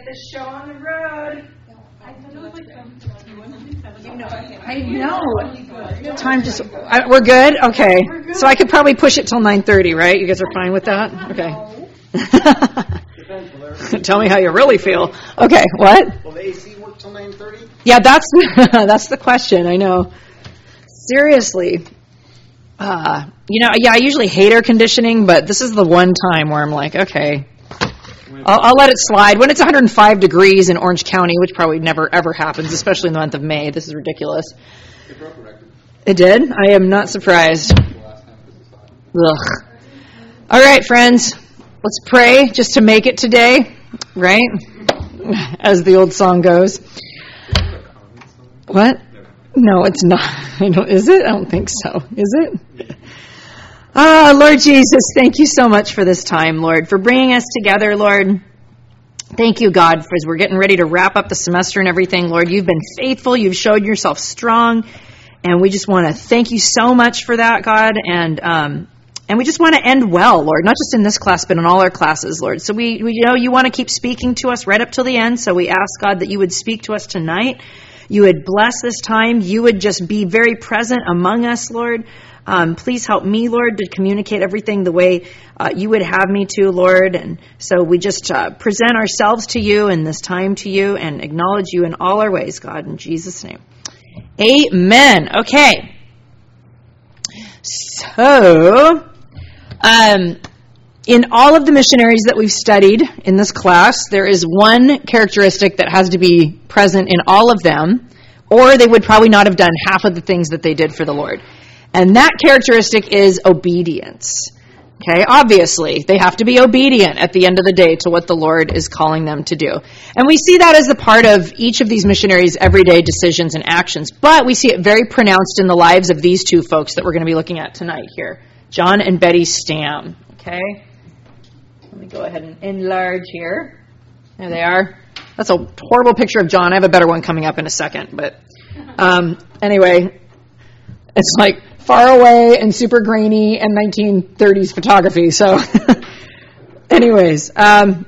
this show on the road. I know. Time just... we're good? Okay. So I could probably push it till 9:30, right? You guys are fine with that? Okay. Tell me how you really feel. Okay, what? Will the AC work till 9:30? Yeah, that's the question, I know. Seriously. I usually hate air conditioning, but this is the one time where I'm like, okay, I'll let it slide. When it's 105 degrees in Orange County, which probably never, ever happens, especially in the month of May, this is ridiculous. It broke a record. It did? I am not surprised. Ugh. All right, friends, let's pray just to make it today, right? As the old song goes. What? No, it's not. Is it? I don't think so. Is it? Lord Jesus, thank you so much for this time, Lord, for bringing us together, Lord. Thank you, God, for as we're getting ready to wrap up the semester and everything, Lord. You've been faithful. You've showed yourself strong. And we just want to thank you so much for that, God. And we just want to end well, Lord, not just in this class, but in all our classes, Lord. So we know you want to keep speaking to us right up till the end. So we ask, God, that you would speak to us tonight. You would bless this time. You would just be very present among us, Lord. Please help me, Lord, to communicate everything the way you would have me to, Lord. And so we just present ourselves to you in this time to you and acknowledge you in all our ways, God, in Jesus' name. Amen. Okay. So, in all of the missionaries that we've studied in this class, there is one characteristic that has to be present in all of them, or they would probably not have done half of the things that they did for the Lord. And that characteristic is obedience. Okay, obviously, they have to be obedient at the end of the day to what the Lord is calling them to do. And we see that as a part of each of these missionaries' everyday decisions and actions. But we see it very pronounced in the lives of these two folks that we're going to be looking at tonight here, John and Betty Stam. Okay, let me go ahead and enlarge here. There they are. That's a horrible picture of John. I have a better one coming up in a second. But anyway, it's like far away and super grainy and 1930s photography. So anyways, John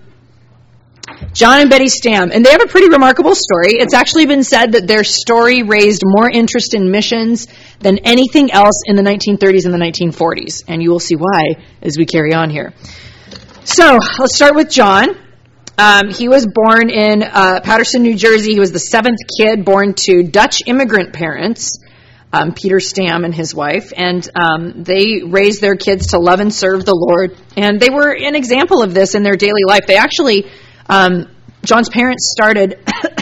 and Betty Stam. And they have a pretty remarkable story. It's actually been said that their story raised more interest in missions than anything else in the 1930s and the 1940s. And you will see why as we carry on here. So let's start with John. He was born in Paterson, New Jersey. He was the seventh kid born to Dutch immigrant parents, Peter Stam and his wife, and they raised their kids to love and serve the Lord. And they were an example of this in their daily life. They actually, John's parents started,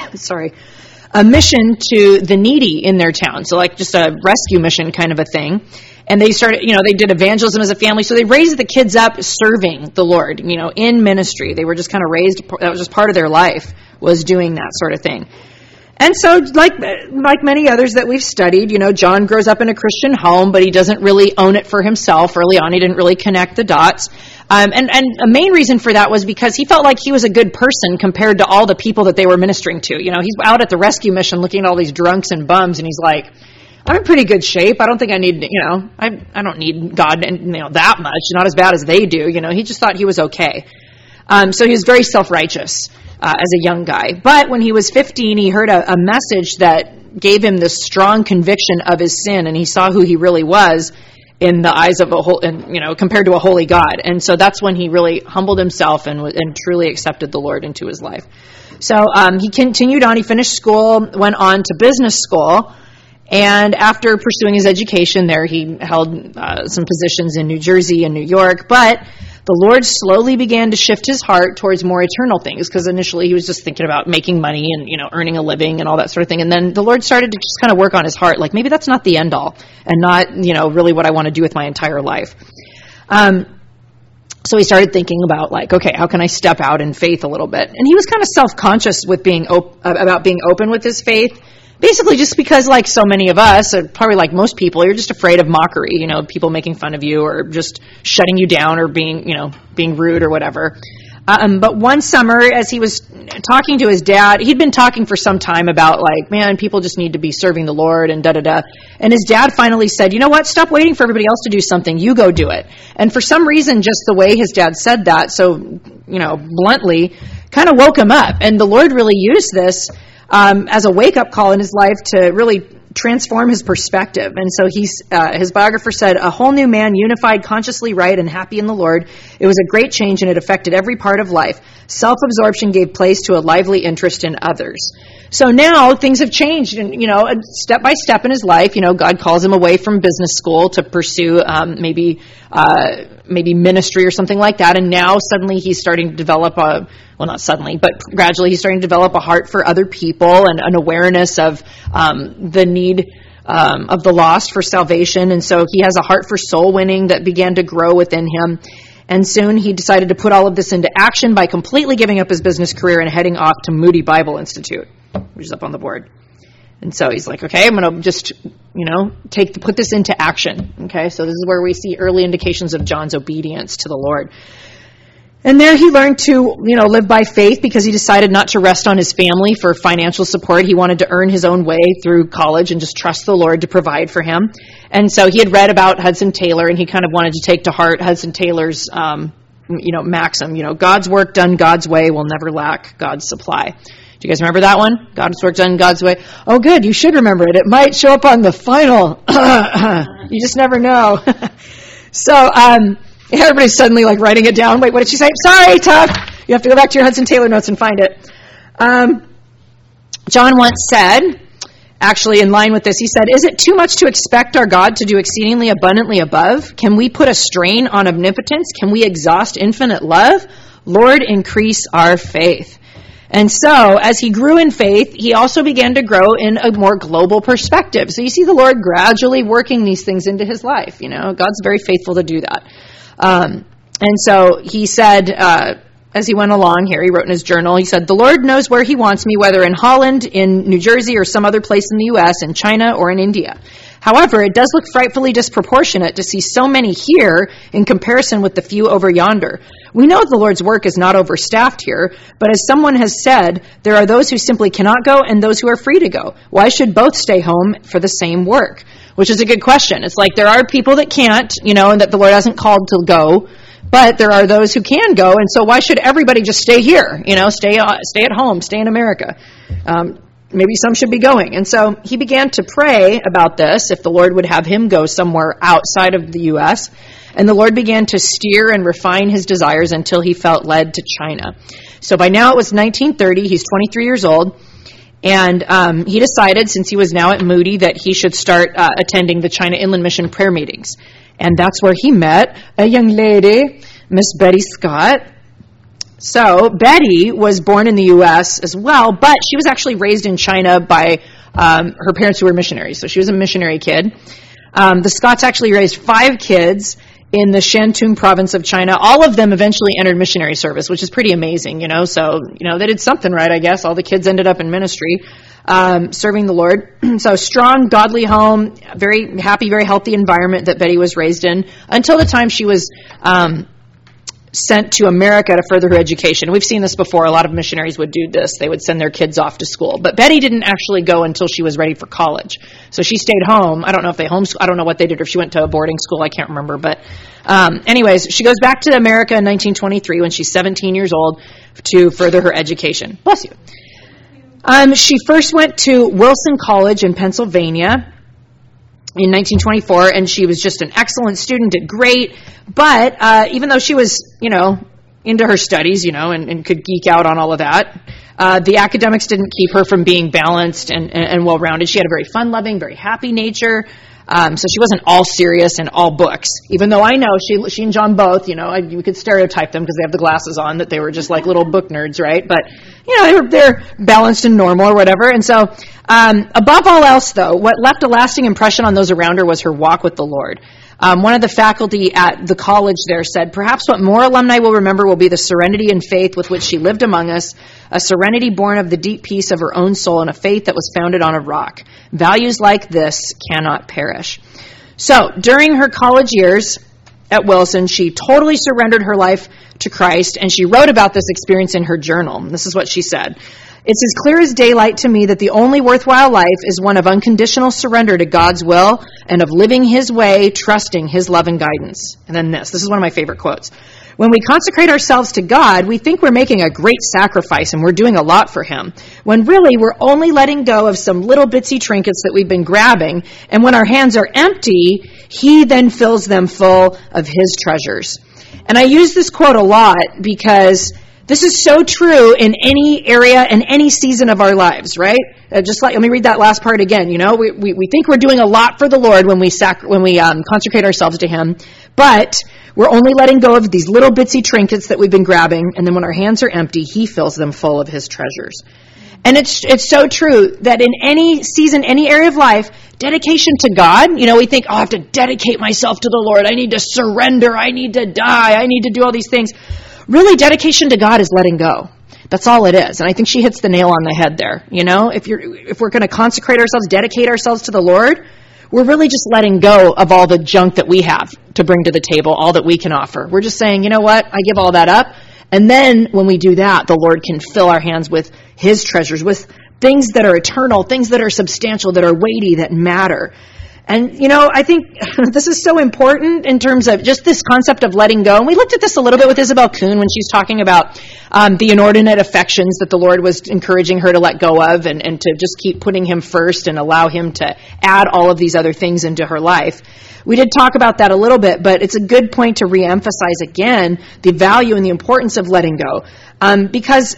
a mission to the needy in their town. So like just a rescue mission kind of a thing. And they started, they did evangelism as a family. So they raised the kids up serving the Lord, in ministry. They were just kind of raised, that was just part of their life, was doing that sort of thing. And so, like many others that we've studied, John grows up in a Christian home, but he doesn't really own it for himself. Early on, he didn't really connect the dots. And a main reason for that was because he felt like he was a good person compared to all the people that they were ministering to. He's out at the rescue mission looking at all these drunks and bums, and he's like, I'm in pretty good shape. I don't think I need, I don't need God that much, not as bad as they do. He just thought he was okay. So he was very self-righteous as a young guy. But when he was 15, he heard a message that gave him this strong conviction of his sin, and he saw who he really was in the eyes of compared to a holy God. And so that's when he really humbled himself and truly accepted the Lord into his life. So he continued on. He finished school, went on to business school. And after pursuing his education there, he held some positions in New Jersey and New York. But the Lord slowly began to shift his heart towards more eternal things, because initially he was just thinking about making money and, earning a living and all that sort of thing. And then the Lord started to just kind of work on his heart, like maybe that's not the end all and not, really what I want to do with my entire life. So he started thinking about okay, how can I step out in faith a little bit? And he was kind of self-conscious with about being open with his faith. Basically just because, like so many of us, or probably like most people, you're just afraid of mockery, people making fun of you or just shutting you down or being rude or whatever. But one summer, as he was talking to his dad, he'd been talking for some time about people just need to be serving the Lord and da-da-da. And his dad finally said, you know what, stop waiting for everybody else to do something. You go do it. And for some reason, just the way his dad said that, so, bluntly, kind of woke him up. And the Lord really used this as a wake-up call in his life to really transform his perspective. And so his biographer said, a whole new man, unified, consciously right, and happy in the Lord. It was a great change, and it affected every part of life. Self-absorption gave place to a lively interest in others. So now things have changed, and, step by step in his life, God calls him away from business school to pursue maybe ministry or something like that. And now suddenly he's starting to develop not suddenly, but gradually he's starting to develop a heart for other people and an awareness of the need of the lost for salvation. And so he has a heart for soul winning that began to grow within him. And soon he decided to put all of this into action by completely giving up his business career and heading off to Moody Bible Institute, which is up on the board. And so he's like, okay, I'm going to just, put this into action. Okay, so this is where we see early indications of John's obedience to the Lord. And there he learned to, live by faith because he decided not to rest on his family for financial support. He wanted to earn his own way through college and just trust the Lord to provide for him. And so he had read about Hudson Taylor, and he kind of wanted to take to heart Hudson Taylor's, maxim, God's work done God's way will never lack God's supply. Do you guys remember that one? God's work done God's way. Oh, good. You should remember it. It might show up on the final. You just never know. So, everybody's suddenly writing it down. Wait, what did she say? Sorry, tough. You have to go back to your Hudson Taylor notes and find it. John once said, actually in line with this, he said, is it too much to expect our God to do exceedingly abundantly above? Can we put a strain on omnipotence? Can we exhaust infinite love? Lord, increase our faith. And so, as he grew in faith, he also began to grow in a more global perspective. So you see the Lord gradually working these things into his life. God's very faithful to do that. And so he said, as he went along here, he wrote in his journal, he said, the Lord knows where he wants me, whether in Holland, in New Jersey, or some other place in the U.S., in China, or in India. However, it does look frightfully disproportionate to see so many here in comparison with the few over yonder. We know the Lord's work is not overstaffed here, but as someone has said, there are those who simply cannot go and those who are free to go. Why should both stay home for the same work? Which is a good question. It's like there are people that can't, and that the Lord hasn't called to go, but there are those who can go, and so why should everybody just stay here? Stay at home, stay in America. Maybe some should be going. And so he began to pray about this, if the Lord would have him go somewhere outside of the U.S., and the Lord began to steer and refine his desires until he felt led to China. So by now it was 1930, he's 23 years old, and he decided, since he was now at Moody, that he should start attending the China Inland Mission prayer meetings. And that's where he met a young lady, Miss Betty Scott. So Betty was born in the U.S. as well, but she was actually raised in China by her parents who were missionaries. So she was a missionary kid. The Scotts actually raised 5 kids in the Shantung province of China. All of them eventually entered missionary service, which is pretty amazing, So, they did something right, I guess. All the kids ended up in ministry, serving the Lord. So strong, godly home, very happy, very healthy environment that Betty was raised in until the time she was sent to America to further her education. We've seen this before. A lot of missionaries would do this. They would send their kids off to school. But Betty didn't actually go until she was ready for college. So she stayed home. I don't know if they homeschooled. I don't know what they did, or if she went to a boarding school. I can't remember. But anyways, she goes back to America in 1923 when she's 17 years old to further her education. Bless you. She first went to Wilson College in Pennsylvania in 1924, and she was just an excellent student, did great. But even though she was, into her studies, and could geek out on all of that, the academics didn't keep her from being balanced and well-rounded. She had a very fun-loving, very happy nature. So she wasn't all serious and all books, even though I know she and John both, you could stereotype them because they have the glasses on, that they were just like little book nerds, right? But, they're balanced and normal or whatever. And so, above all else, though, what left a lasting impression on those around her was her walk with the Lord. One of the faculty at the college there said, perhaps what more alumni will remember will be the serenity and faith with which she lived among us, a serenity born of the deep peace of her own soul and a faith that was founded on a rock. Values like this cannot perish. So, during her college years at Wilson, she totally surrendered her life to Christ, and she wrote about this experience in her journal. This is what she said. It's as clear as daylight to me that the only worthwhile life is one of unconditional surrender to God's will and of living His way, trusting His love and guidance. And then this is one of my favorite quotes. When we consecrate ourselves to God, we think we're making a great sacrifice and we're doing a lot for him, when really we're only letting go of some little bitsy trinkets that we've been grabbing, and when our hands are empty, he then fills them full of his treasures. And I use this quote a lot because this is so true in any area and any season of our lives, right? Let me read that last part again. You know, we think we're doing a lot for the Lord when we consecrate ourselves to him, but we're only letting go of these little bitsy trinkets that we've been grabbing, and then when our hands are empty, he fills them full of his treasures. And it's so true that in any season, any area of life, dedication to God, you know, we think, I have to dedicate myself to the Lord. I need to surrender. I need to die. I need to do all these things. Really, dedication to God is letting go. That's all it is. And I think she hits the nail on the head there. You know, if we're going to consecrate ourselves, dedicate ourselves to the Lord, we're really just letting go of all the junk that we have to bring to the table, all that we can offer. We're just saying, you know what, I give all that up. And then when we do that, the Lord can fill our hands with his treasures, with things that are eternal, things that are substantial, that are weighty, that matter. And, you know, I think this is so important in terms of just this concept of letting go. And we looked at this a little bit with Isabel Kuhn when she's talking about the inordinate affections that the Lord was encouraging her to let go of and to just keep putting him first and allow him to add all of these other things into her life. We did talk about that a little bit, but it's a good point to reemphasize again the value and the importance of letting go. Because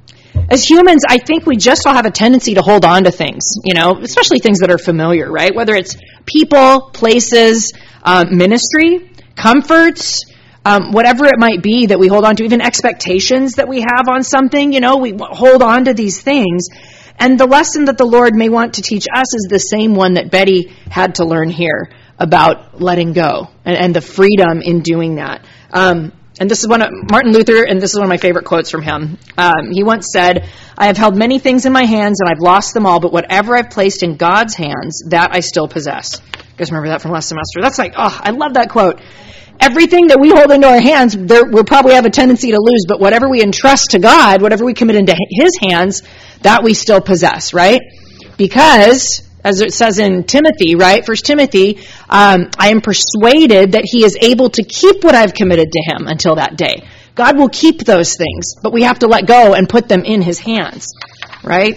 as humans, I think we just all have a tendency to hold on to things, you know, especially things that are familiar, right? Whether it's people, places, ministry, comforts, whatever it might be that we hold on to, even expectations that we have on something, you know, we hold on to these things. And the lesson that the Lord may want to teach us is the same one that Betty had to learn here about letting go and the freedom in doing that. And this is one of Martin Luther, and this is one of my favorite quotes from him. He once said, I have held many things in my hands, and I've lost them all, but whatever I've placed in God's hands, that I still possess. You guys remember that from last semester? That's like, I love that quote. Everything that we hold into our hands, we'll probably have a tendency to lose, but whatever we entrust to God, whatever we commit into his hands, that we still possess, right? Because, as it says in Timothy, right? 1 Timothy, I am persuaded that he is able to keep what I've committed to him until that day. God will keep those things, but we have to let go and put them in his hands, right?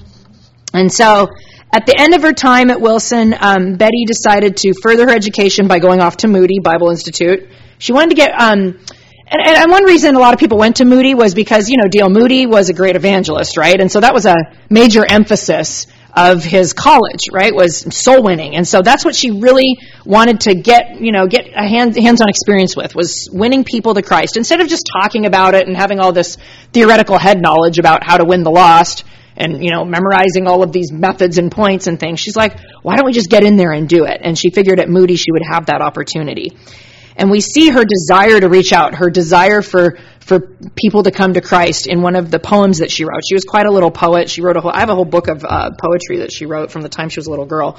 And so, at the end of her time at Wilson, Betty decided to further her education by going off to Moody Bible Institute. She wanted to get, and one reason a lot of people went to Moody was because, you know, D.L. Moody was a great evangelist, right? And so that was a major emphasis of his college, right, was soul winning. And so that's what she really wanted to get a hands-on experience with, was winning people to Christ. Instead of just talking about it and having all this theoretical head knowledge about how to win the lost and, you know, memorizing all of these methods and points and things, she's like, why don't we just get in there and do it? And she figured at Moody she would have that opportunity. And we see her desire to reach out, her desire for people to come to Christ in one of the poems that she wrote. She was quite a little poet. She wrote I have a whole book of poetry that she wrote from the time she was a little girl.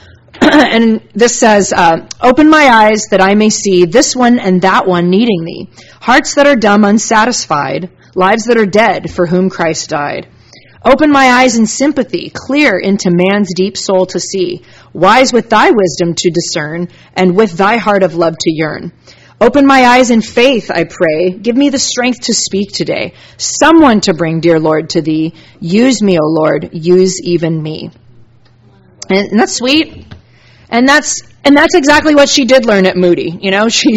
And this says, open my eyes that I may see this one and that one needing thee. Hearts that are dumb, unsatisfied. Lives that are dead, for whom Christ died. Open my eyes in sympathy, clear into man's deep soul to see. Wise with thy wisdom to discern, and with thy heart of love to yearn. Open my eyes in faith, I pray. Give me the strength to speak today. Someone to bring, dear Lord, to thee. Use me, O Lord. Use even me. And that's sweet. And that's exactly what she did learn at Moody. You know, she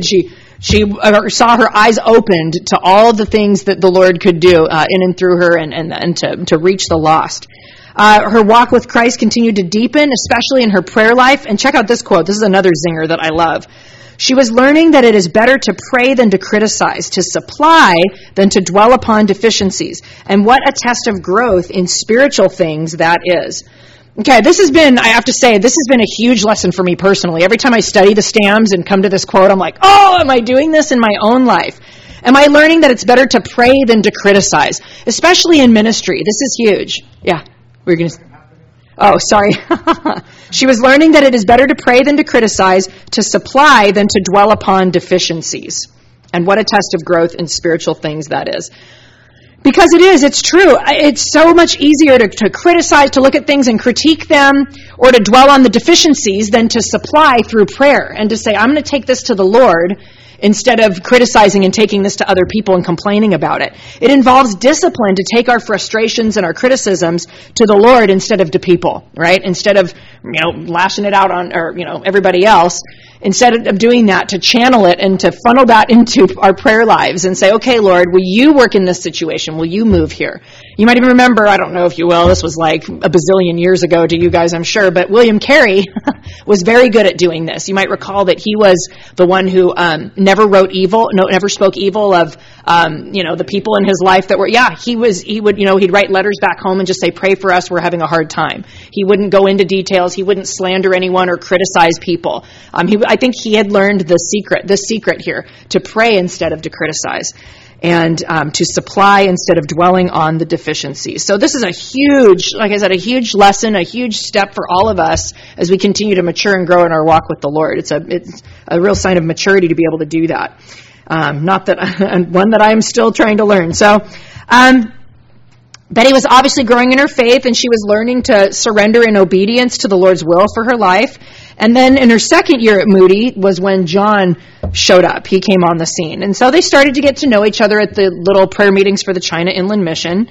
saw her eyes opened to all the things that the Lord could do in and through her and to reach the lost. Her walk with Christ continued to deepen, especially in her prayer life. And check out this quote. This is another zinger that I love. She was learning that it is better to pray than to criticize, to supply than to dwell upon deficiencies. And what a test of growth in spiritual things that is. Okay, I have to say, this has been a huge lesson for me personally. Every time I study the Stams and come to this quote, I'm like, am I doing this in my own life? Am I learning that it's better to pray than to criticize, especially in ministry? This is huge. Yeah, we're going to... Oh, sorry. She was learning that it is better to pray than to criticize, to supply than to dwell upon deficiencies. And what a test of growth in spiritual things that is. Because it's true. It's so much easier to criticize, to look at things and critique them, or to dwell on the deficiencies than to supply through prayer and to say, I'm going to take this to the Lord instead of criticizing and taking this to other people and complaining about it. It involves discipline to take our frustrations and our criticisms to the Lord instead of to people, right? Instead of, lashing it out on, everybody else. Instead of doing that, to channel it and to funnel that into our prayer lives and say, okay, Lord, will you work in this situation? Will you move here? You might even remember, I don't know if you will, this was like a bazillion years ago to you guys, I'm sure, but William Carey was very good at doing this. You might recall that he was the one who never never spoke evil of, the people in his life that were, he'd write letters back home and just say, pray for us, we're having a hard time. He wouldn't go into details. He wouldn't slander anyone or criticize people. I think he had learned the secret here, to pray instead of to criticize, and to supply instead of dwelling on the deficiencies. So this is a huge lesson, a huge step for all of us as we continue to mature and grow in our walk with the Lord. It's a real sign of maturity to be able to do that. Not that one that I am still trying to learn. So Betty was obviously growing in her faith, and she was learning to surrender in obedience to the Lord's will for her life. And then in her second year at Moody was when John showed up. He came on the scene. And so they started to get to know each other at the little prayer meetings for the China Inland Mission.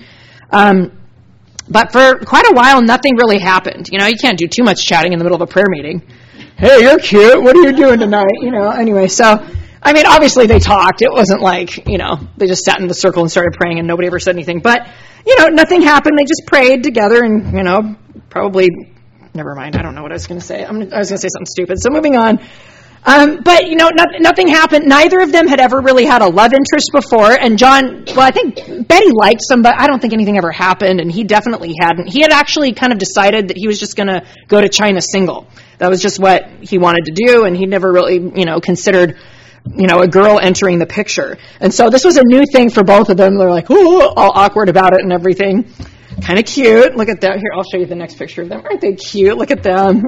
But for quite a while, nothing really happened. You can't do too much chatting in the middle of a prayer meeting. Hey, you're cute. What are you doing tonight? Anyway, so, obviously they talked. It wasn't like, they just sat in the circle and started praying and nobody ever said anything. But, nothing happened. They just prayed together and, probably... Never mind. I don't know what I was going to say. I was going to say something stupid. So moving on. But, nothing happened. Neither of them had ever really had a love interest before. And John, I think Betty liked some, but I don't think anything ever happened. And he definitely hadn't. He had actually kind of decided that he was just going to go to China single. That was just what he wanted to do. And he never really, considered, a girl entering the picture. And so this was a new thing for both of them. They're like, ooh, all awkward about it and everything. Kind of cute. Look at that. Here, I'll show you the next picture of them. Aren't they cute? Look at them.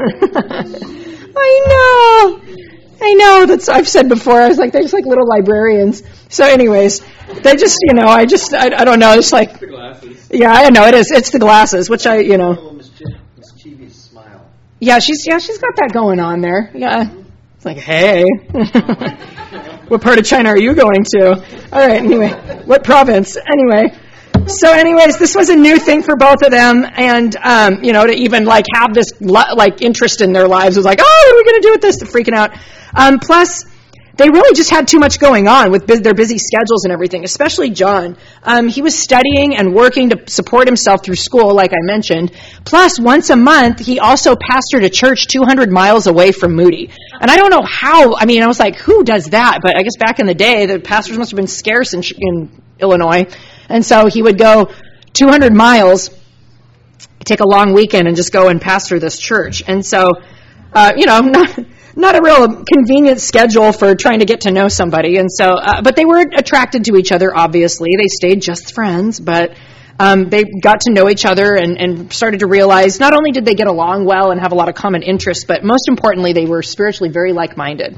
I know. I've said before, I was like, they're just like little librarians. So anyways, they just, I don't know. It's like, the glasses. Yeah, I know it is. It's the glasses, which A little mischievous smile. Yeah, she's got that going on there. Yeah. It's like, hey, what part of China are you going to? All right. Anyway, what province? Anyway. So anyways, this was a new thing for both of them, and, to even, have this, interest in their lives was like, oh, what are we going to do with this? They're freaking out. Plus, they really just had too much going on with their busy schedules and everything, especially John. He was studying and working to support himself through school, like I mentioned. Plus, once a month, he also pastored a church 200 miles away from Moody. And I don't know how, I was like, who does that? But I guess back in the day, the pastors must have been scarce in Illinois. And so he would go 200 miles, take a long weekend, and just go and pastor this church. And so, not a real convenient schedule for trying to get to know somebody. And so, but they were attracted to each other, obviously. They stayed just friends, but they got to know each other and started to realize not only did they get along well and have a lot of common interests, but most importantly, they were spiritually very like-minded.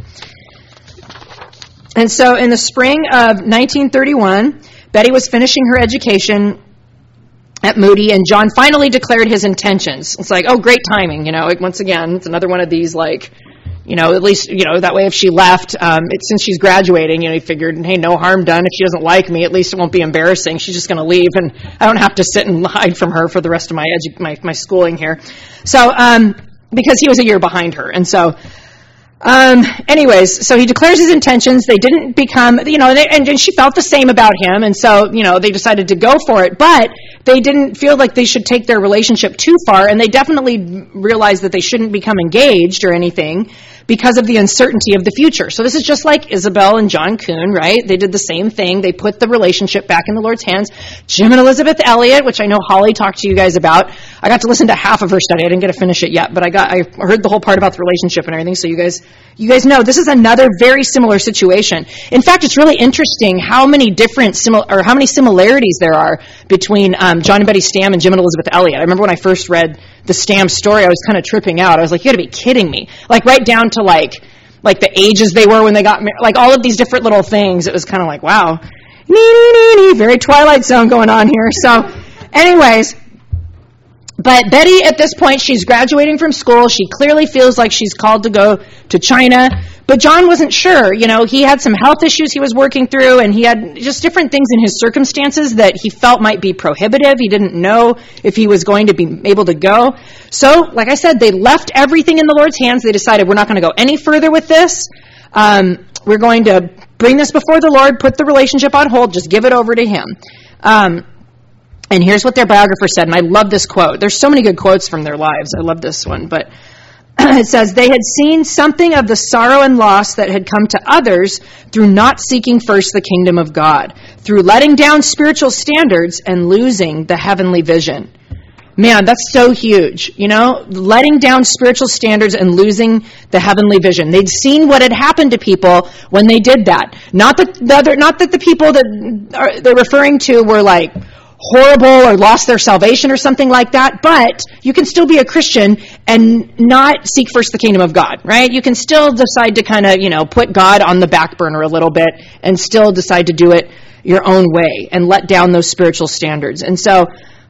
And so in the spring of 1931, Betty was finishing her education at Moody, and John finally declared his intentions. It's like, oh, great timing, once again, it's another one of these, at least, that way if she left, since she's graduating, he figured, hey, no harm done. If she doesn't like me, at least it won't be embarrassing. She's just going to leave, and I don't have to sit and hide from her for the rest of my schooling here. So, because he was a year behind her, and so... anyways, so he declares his intentions. They didn't become, and she felt the same about him. And so, they decided to go for it, but they didn't feel like they should take their relationship too far. And they definitely realized that they shouldn't become engaged or anything because of the uncertainty of the future. So this is just like Isabel and John Kuhn, right? They did the same thing. They put the relationship back in the Lord's hands. Jim and Elizabeth Elliot, which I know Holly talked to you guys about. I got to listen to half of her study. I didn't get to finish it yet, but I heard the whole part about the relationship and everything. So you guys know this is another very similar situation. In fact, it's really interesting how many how many similarities there are between John and Betty Stam and Jim and Elizabeth Elliot. I remember when I first read the Stam story, I was kind of tripping out. I was like, you got to be kidding me! Like right down to like the ages they were when they got married, like all of these different little things. It was kind of like, wow, very Twilight Zone going on here. So, anyways. But Betty, at this point, she's graduating from school. She clearly feels like she's called to go to China. But John wasn't sure. He had some health issues he was working through, and he had just different things in his circumstances that he felt might be prohibitive. He didn't know if he was going to be able to go. So, like I said, they left everything in the Lord's hands. They decided, we're not going to go any further with this. We're going to bring this before the Lord, put the relationship on hold, just give it over to him. And here's what their biographer said, and I love this quote. There's so many good quotes from their lives. I love this one. But it says, they had seen something of the sorrow and loss that had come to others through not seeking first the kingdom of God, through letting down spiritual standards and losing the heavenly vision. Man, that's so huge, letting down spiritual standards and losing the heavenly vision. They'd seen what had happened to people when they did that. Not that the people that they're referring to were like horrible or lost their salvation or something like that, but you can still be a Christian and not seek first the kingdom of God, right? You can still decide to kind of, put God on the back burner a little bit and still decide to do it your own way and let down those spiritual standards. And so,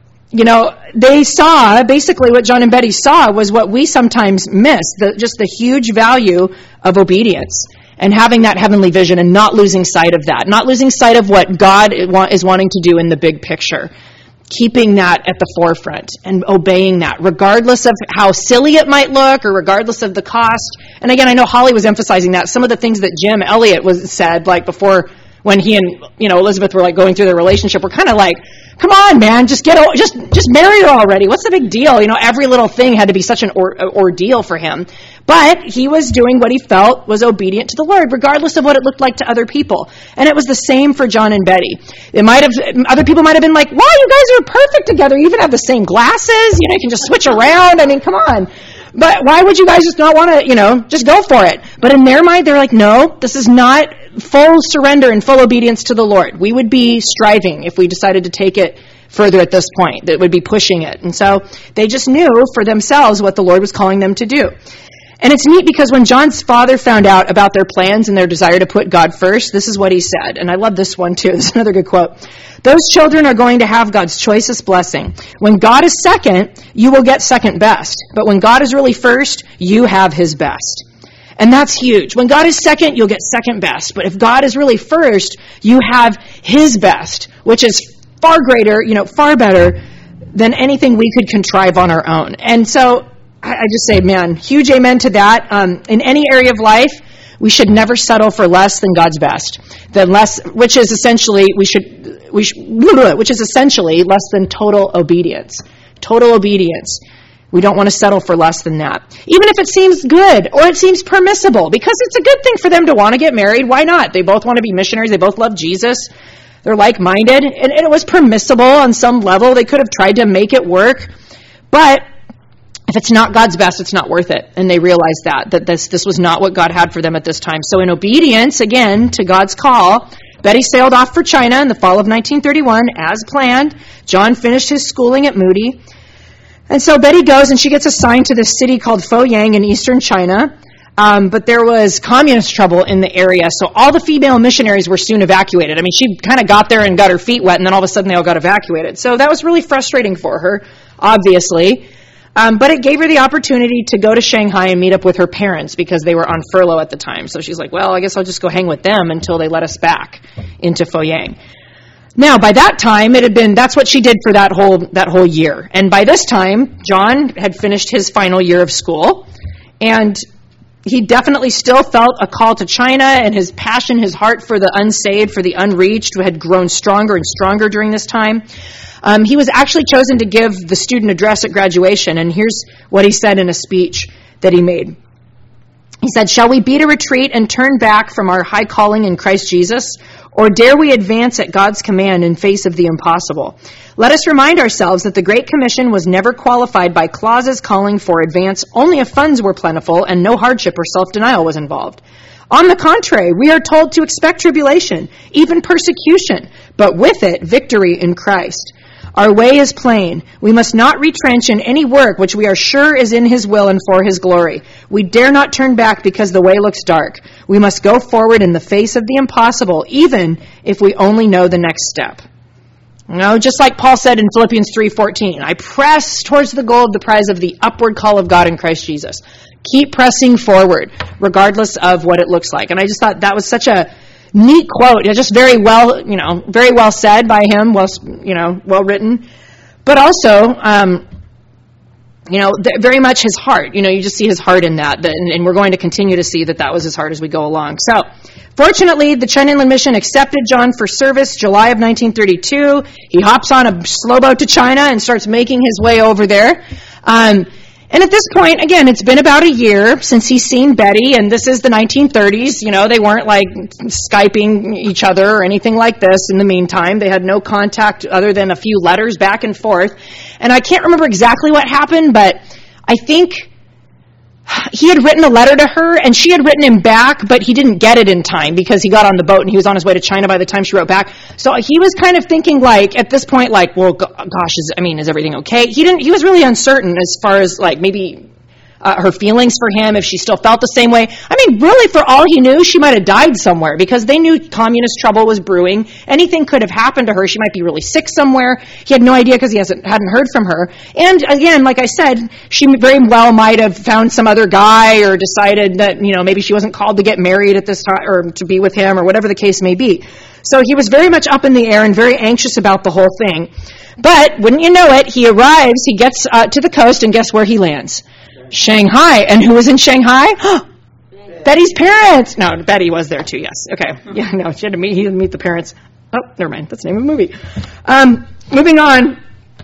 they saw, basically what John and Betty saw was what we sometimes miss, just the huge value of obedience and having that heavenly vision and not losing sight of that, not losing sight of what God is wanting to do in the big picture, keeping that at the forefront and obeying that, regardless of how silly it might look or regardless of the cost. And again, I know Holly was emphasizing that. Some of the things that Jim Elliott said, like before, when he and Elizabeth were like going through their relationship, were kind of like, come on, man, just marry her already. What's the big deal? Every little thing had to be such an ordeal for him. But he was doing what he felt was obedient to the Lord, regardless of what it looked like to other people. And it was the same for John and Betty. Other people might have been like, wow, you guys are perfect together. You even have the same glasses. You can just switch around. I mean, come on. But why would you guys just not want to, just go for it? But in their mind, they're like, no, this is not full surrender and full obedience to the Lord. We would be striving if we decided to take it further at this point. That would be pushing it. And so they just knew for themselves what the Lord was calling them to do. And it's neat because when John's father found out about their plans and their desire to put God first, this is what he said. And I love this one too. This is another good quote. Those children are going to have God's choicest blessing. When God is second, you will get second best. But when God is really first, you have his best. And that's huge. When God is second, you'll get second best. But if God is really first, you have his best, which is far greater, far better than anything we could contrive on our own. And so I just say, man, huge amen to that. In any area of life, we should never settle for less than God's best. Which is essentially less than total obedience. Total obedience. We don't want to settle for less than that. Even if it seems good or it seems permissible, because it's a good thing for them to want to get married. Why not? They both want to be missionaries. They both love Jesus. They're like-minded. And it was permissible on some level. They could have tried to make it work. But if it's not God's best, it's not worth it. And they realized that this was not what God had for them at this time. So in obedience, again, to God's call, Betty sailed off for China in the fall of 1931 as planned. John finished his schooling at Moody. And so Betty goes and she gets assigned to this city called Foyang in eastern China. But there was communist trouble in the area, so all the female missionaries were soon evacuated. I mean, she kind of got there and got her feet wet, and then all of a sudden they all got evacuated. So that was really frustrating for her, obviously. But it gave her the opportunity to go to Shanghai and meet up with her parents because they were on furlough at the time. So she's like, well, I guess I'll just go hang with them until they let us back into Foyang. Now, by that time, that's what she did for that whole year. And by this time, John had finished his final year of school, and he definitely still felt a call to China, and his passion, his heart for the unsaved, for the unreached, had grown stronger and stronger during this time. He was actually chosen to give the student address at graduation, and here's what he said in a speech that he made. He said, "Shall we beat a retreat and turn back from our high calling in Christ Jesus? Or dare we advance at God's command in face of the impossible? Let us remind ourselves that the Great Commission was never qualified by clauses calling for advance only if funds were plentiful and no hardship or self-denial was involved. On the contrary, we are told to expect tribulation, even persecution, but with it, victory in Christ. Our way is plain. We must not retrench in any work which we are sure is in his will and for his glory. We dare not turn back because the way looks dark. We must go forward in the face of the impossible, even if we only know the next step." Just like Paul said in Philippians 3:14, I press towards the goal of the prize of the upward call of God in Christ Jesus. Keep pressing forward, regardless of what it looks like. And I just thought that was such a neat quote. It's just very well said by him, well written. But also, very much his heart. You just see his heart in that. And we're going to continue to see that was his heart as we go along. So, fortunately, the Chen Inland Mission accepted John for service July of 1932. He hops on a slow boat to China and starts making his way over there. And at this point, again, it's been about a year since he's seen Betty, and this is the 1930s. They weren't like Skyping each other or anything like this in the meantime. They had no contact other than a few letters back and forth. And I can't remember exactly what happened, but I think he had written a letter to her, and she had written him back, but he didn't get it in time because he got on the boat and he was on his way to China by the time she wrote back. So he was kind of thinking, at this point, well, gosh, is everything okay? He was really uncertain as far as, maybe her feelings for him, if she still felt the same way. Really, for all he knew, she might have died somewhere because they knew communist trouble was brewing. Anything could have happened to her. She might be really sick somewhere. He had no idea because he hadn't heard from her. And again, like I said, she very well might have found some other guy or decided that, maybe she wasn't called to get married at this time or to be with him or whatever the case may be. So he was very much up in the air and very anxious about the whole thing. But wouldn't you know it, he arrives, he gets to the coast, and guess where he lands? Shanghai. And who was in Shanghai? Betty's parents. No, Betty was there too, yes. Okay. Yeah, no, he had to meet the parents. Oh, never mind. That's the name of the movie. Moving on.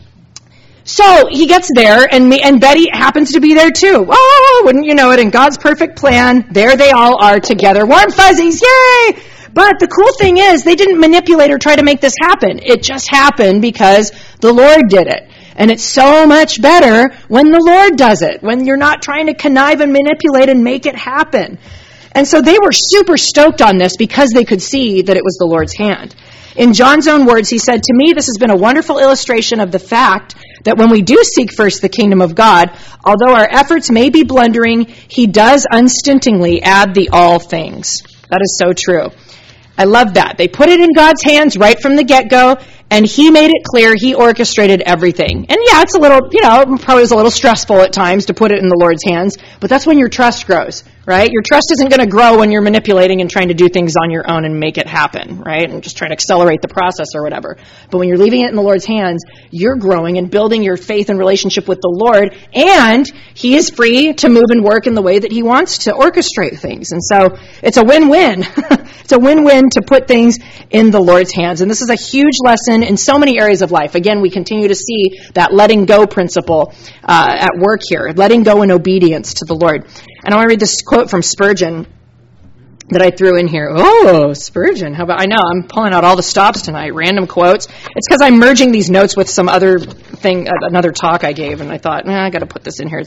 So he gets there, and Betty happens to be there too. Oh, wouldn't you know it, in God's perfect plan, there they all are together. Warm fuzzies, yay! But the cool thing is, they didn't manipulate or try to make this happen. It just happened because the Lord did it. And it's so much better when the Lord does it, when you're not trying to connive and manipulate and make it happen. And so they were super stoked on this because they could see that it was the Lord's hand. In John's own words, he said, "To me, this has been a wonderful illustration of the fact that when we do seek first the kingdom of God, although our efforts may be blundering, he does unstintingly add the all things." That is so true. I love that. They put it in God's hands right from the get-go, and he made it clear. He orchestrated everything. And yeah, it's a little, probably was a little stressful at times to put it in the Lord's hands, but that's when your trust grows, right? Your trust isn't going to grow when you're manipulating and trying to do things on your own and make it happen, right? And just trying to accelerate the process or whatever. But when you're leaving it in the Lord's hands, you're growing and building your faith and relationship with the Lord, and he is free to move and work in the way that he wants to orchestrate things. And so it's a win-win. It's a win-win to put things in the Lord's hands. And this is a huge lesson in so many areas of life. Again, we continue to see that letting go principle at work here, letting go in obedience to the Lord. And I want to read this quote from Spurgeon that I threw in here. Oh, Spurgeon. How about, I know, I'm pulling out all the stops tonight, random quotes. It's because I'm merging these notes with some other thing, another talk I gave, and I thought, I got to put this in here, it's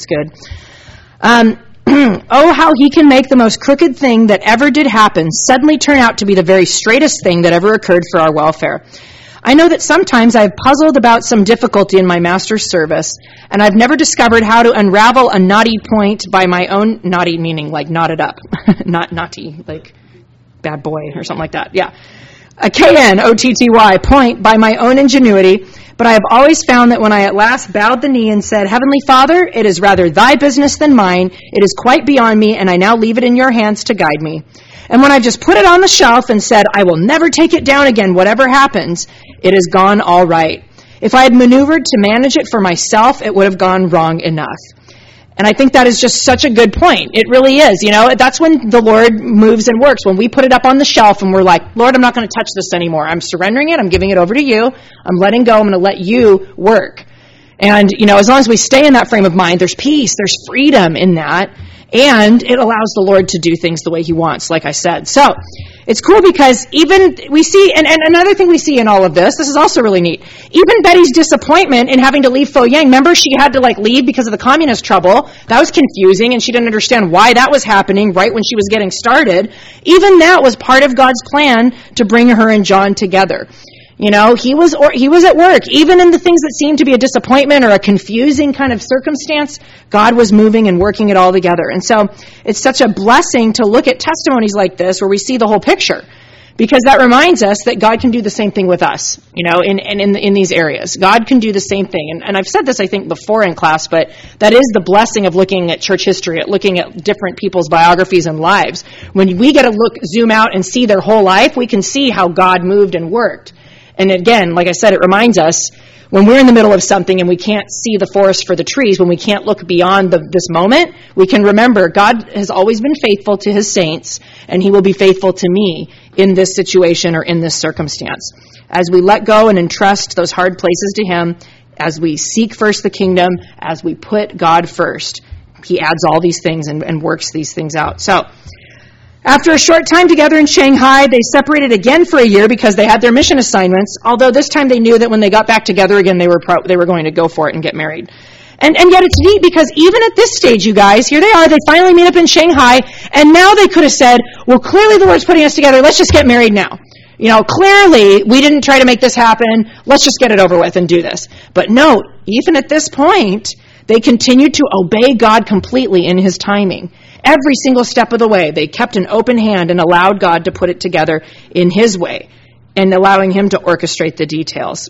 good. Oh, how he can make the most crooked thing that ever did happen suddenly turn out to be the very straightest thing that ever occurred for our welfare. I know that sometimes I have puzzled about some difficulty in my master's service, and I've never discovered how to unravel a knotty point by my own, knotty meaning like knotted up, not naughty, like bad boy or something like that, yeah. A K-N-O-T-T-Y, point by my own ingenuity, but I have always found that when I at last bowed the knee and said, "Heavenly Father, it is rather thy business than mine, it is quite beyond me, and I now leave it in your hands to guide me." And when I've just put it on the shelf and said, "I will never take it down again, whatever happens," it has gone all right. If I had maneuvered to manage it for myself, it would have gone wrong enough. And I think that is just such a good point. It really is. That's when the Lord moves and works. When we put it up on the shelf and we're like, "Lord, I'm not going to touch this anymore. I'm surrendering it. I'm giving it over to you. I'm letting go. I'm going to let you work." And, as long as we stay in that frame of mind, there's peace, there's freedom in that. And it allows the Lord to do things the way he wants, like I said. So it's cool because even we see, and another thing we see in all of this is also really neat. Even Betty's disappointment in having to leave Foyang. Remember, she had to leave because of the communist trouble. That was confusing, and she didn't understand why that was happening right when she was getting started. Even that was part of God's plan to bring her and John together. He was at work. Even in the things that seemed to be a disappointment or a confusing kind of circumstance, God was moving and working it all together. And so it's such a blessing to look at testimonies like this where we see the whole picture. because that reminds us that God can do the same thing with us, in these areas. God can do the same thing. And I've said this, I think, before in class, but that is the blessing of looking at church history, at looking at different people's biographies and lives. When we get to zoom out and see their whole life, we can see how God moved and worked. And again, like I said, it reminds us when we're in the middle of something and we can't see the forest for the trees, when we can't look beyond this moment, we can remember God has always been faithful to his saints, and he will be faithful to me in this situation or in this circumstance. As we let go and entrust those hard places to him, as we seek first the kingdom, as we put God first, he adds all these things and works these things out. So, after a short time together in Shanghai, they separated again for a year because they had their mission assignments, although this time they knew that when they got back together again, they were going to go for it and get married. And yet it's neat because even at this stage, you guys, here they are, they finally meet up in Shanghai, and now they could have said, well, clearly the Lord's putting us together, let's just get married now. Clearly we didn't try to make this happen, let's just get it over with and do this. But no, even at this point, they continued to obey God completely in his timing. Every single step of the way, they kept an open hand and allowed God to put it together in his way, and allowing him to orchestrate the details,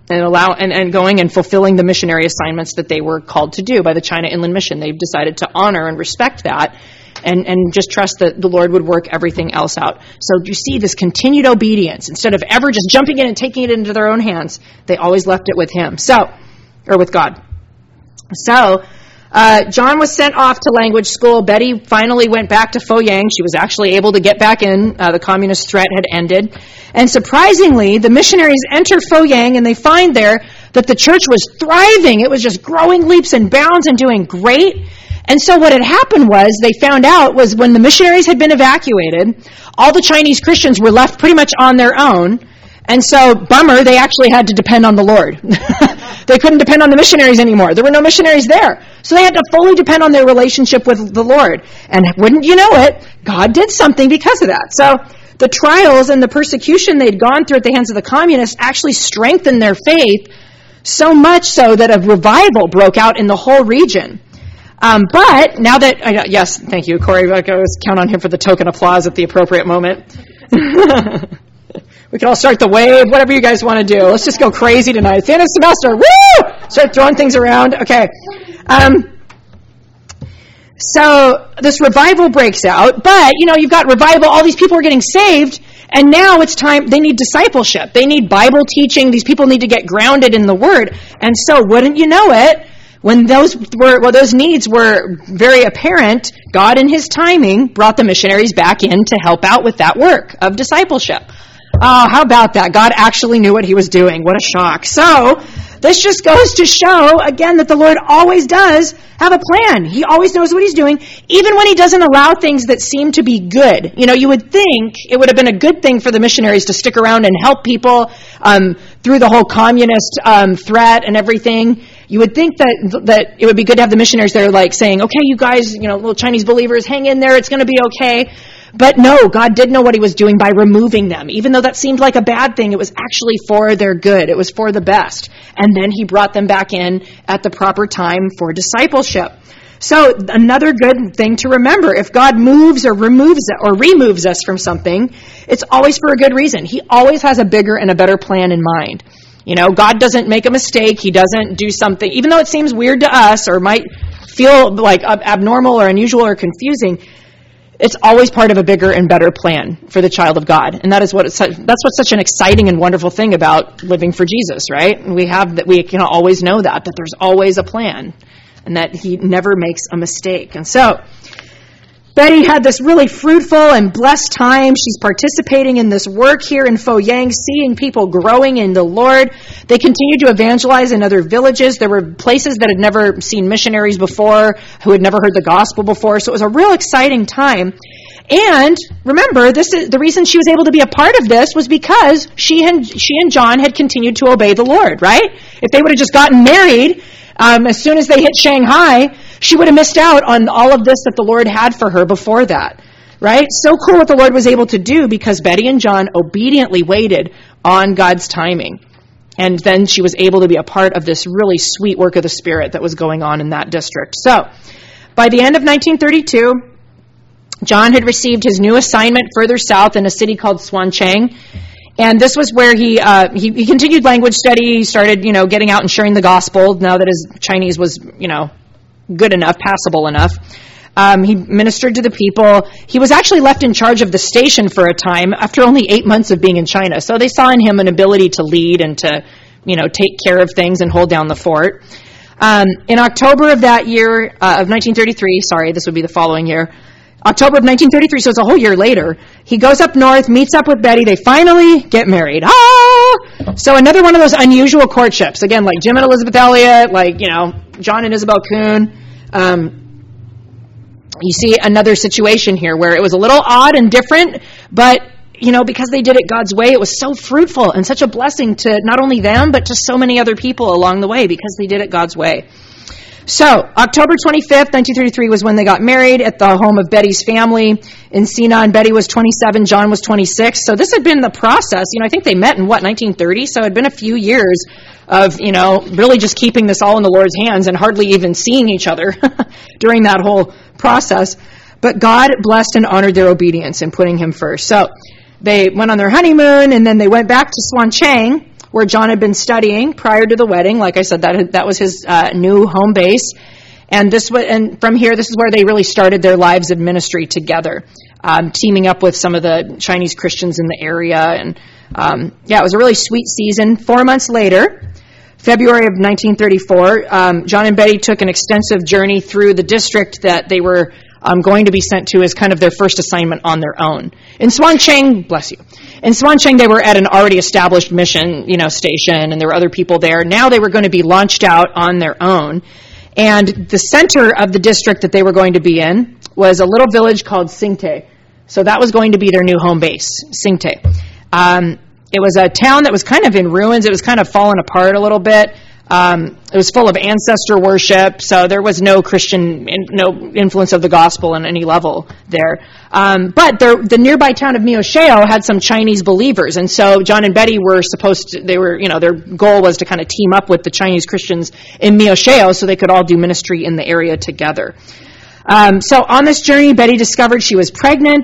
and going and fulfilling the missionary assignments that they were called to do by the China Inland Mission. They've decided to honor and respect that, and just trust that the Lord would work everything else out. So you see this continued obedience. Instead of ever just jumping in and taking it into their own hands, they always left it with him. Or with God. So, John was sent off to language school. Betty finally went back to Foyang. She was actually able to get back in. The communist threat had ended. And surprisingly, the missionaries enter Foyang and they find there that the church was thriving. It was just growing leaps and bounds and doing great. And so what had happened was, they found out was when the missionaries had been evacuated, all the Chinese Christians were left pretty much on their own. And so, bummer, they actually had to depend on the Lord. They couldn't depend on the missionaries anymore. There were no missionaries there. So they had to fully depend on their relationship with the Lord. And wouldn't you know it, God did something because of that. So the trials and the persecution they'd gone through at the hands of the communists actually strengthened their faith, so much so that a revival broke out in the whole region. But now that, yes, thank you, Corey. I always count on him for the token applause at the appropriate moment. We can all start the wave, whatever you guys want to do. Let's just go crazy tonight. It's the end of the semester. Woo! Start throwing things around. Okay. So this revival breaks out, but, you've got revival, all these people are getting saved, and now it's time, they need discipleship. They need Bible teaching. These people need to get grounded in the Word. And so, wouldn't you know it, when those needs were very apparent, God in his timing brought the missionaries back in to help out with that work of discipleship. How about that? God actually knew what he was doing. What a shock. So, this just goes to show, again, that the Lord always does have a plan. He always knows what he's doing, even when he doesn't allow things that seem to be good. You would think it would have been a good thing for the missionaries to stick around and help people through the whole communist threat and everything. You would think that it would be good to have the missionaries there saying, okay, you guys, little Chinese believers, hang in there, it's going to be okay. But no, God did know what he was doing by removing them. Even though that seemed like a bad thing, it was actually for their good. It was for the best. And then he brought them back in at the proper time for discipleship. So another good thing to remember, if God moves or removes us from something, it's always for a good reason. He always has a bigger and a better plan in mind. God doesn't make a mistake. He doesn't do something, even though it seems weird to us or might feel like abnormal or unusual or confusing. It's always part of a bigger and better plan for the child of God. And that's what's such an exciting and wonderful thing about living for Jesus, right? We can always know that there's always a plan and that he never makes a mistake. And so, Betty had this really fruitful and blessed time. She's participating in this work here in Foyang, seeing people growing in the Lord. They continued to evangelize in other villages. There were places that had never seen missionaries before, who had never heard the gospel before. So it was a real exciting time. And remember, the reason she was able to be a part of this was because she and John had continued to obey the Lord, right? If they would have just gotten married as soon as they hit Shanghai, she would have missed out on all of this that the Lord had for her before that, right? So cool what the Lord was able to do because Betty and John obediently waited on God's timing. And then she was able to be a part of this really sweet work of the Spirit that was going on in that district. So, by the end of 1932, John had received his new assignment further south in a city called Xuancheng. And this was where he continued language study. He started, getting out and sharing the gospel now that his Chinese was, good enough, passable enough. He ministered to the people. He was actually left in charge of the station for a time after only 8 months of being in China. So they saw in him an ability to lead and to, take care of things and hold down the fort. In October of that year, of 1933, this would be the following year, October of 1933, so it's a whole year later, he goes up north, meets up with Betty, they finally get married. So another one of those unusual courtships. Again, like Jim and Elizabeth Elliot, John and Isabel Kuhn. You see another situation here where it was a little odd and different, but, because they did it God's way, it was so fruitful and such a blessing to not only them, but to so many other people along the way because they did it God's way. So, October 25th, 1933 was when they got married at the home of Betty's family in Sinan. Betty was 27, John was 26. So this had been the process. I think they met in 1930? So it had been a few years of, really just keeping this all in the Lord's hands and hardly even seeing each other during that whole process. But God blessed and honored their obedience in putting him first. So they went on their honeymoon, and then they went back to Xuancheng, where John had been studying prior to the wedding. Like I said, that was his new home base. And from here, this is where they really started their lives of ministry together, teaming up with some of the Chinese Christians in the area. And it was a really sweet season. 4 months later, February of 1934, John and Betty took an extensive journey through the district that they were going to be sent to as kind of their first assignment on their own. In Xuancheng, bless you. In Xuancheng, they were at an already established mission, station, and there were other people there. Now they were going to be launched out on their own. And the center of the district that they were going to be in was a little village called Singte. So that was going to be their new home base, Singte. It was a town that was kind of in ruins. It was kind of fallen apart a little bit. It was full of ancestor worship, so there was no no influence of the gospel on any level there. But the nearby town of Miosheo had some Chinese believers, and so John and Betty were their goal was to kind of team up with the Chinese Christians in Miosheo so they could all do ministry in the area together. So on this journey, Betty discovered she was pregnant.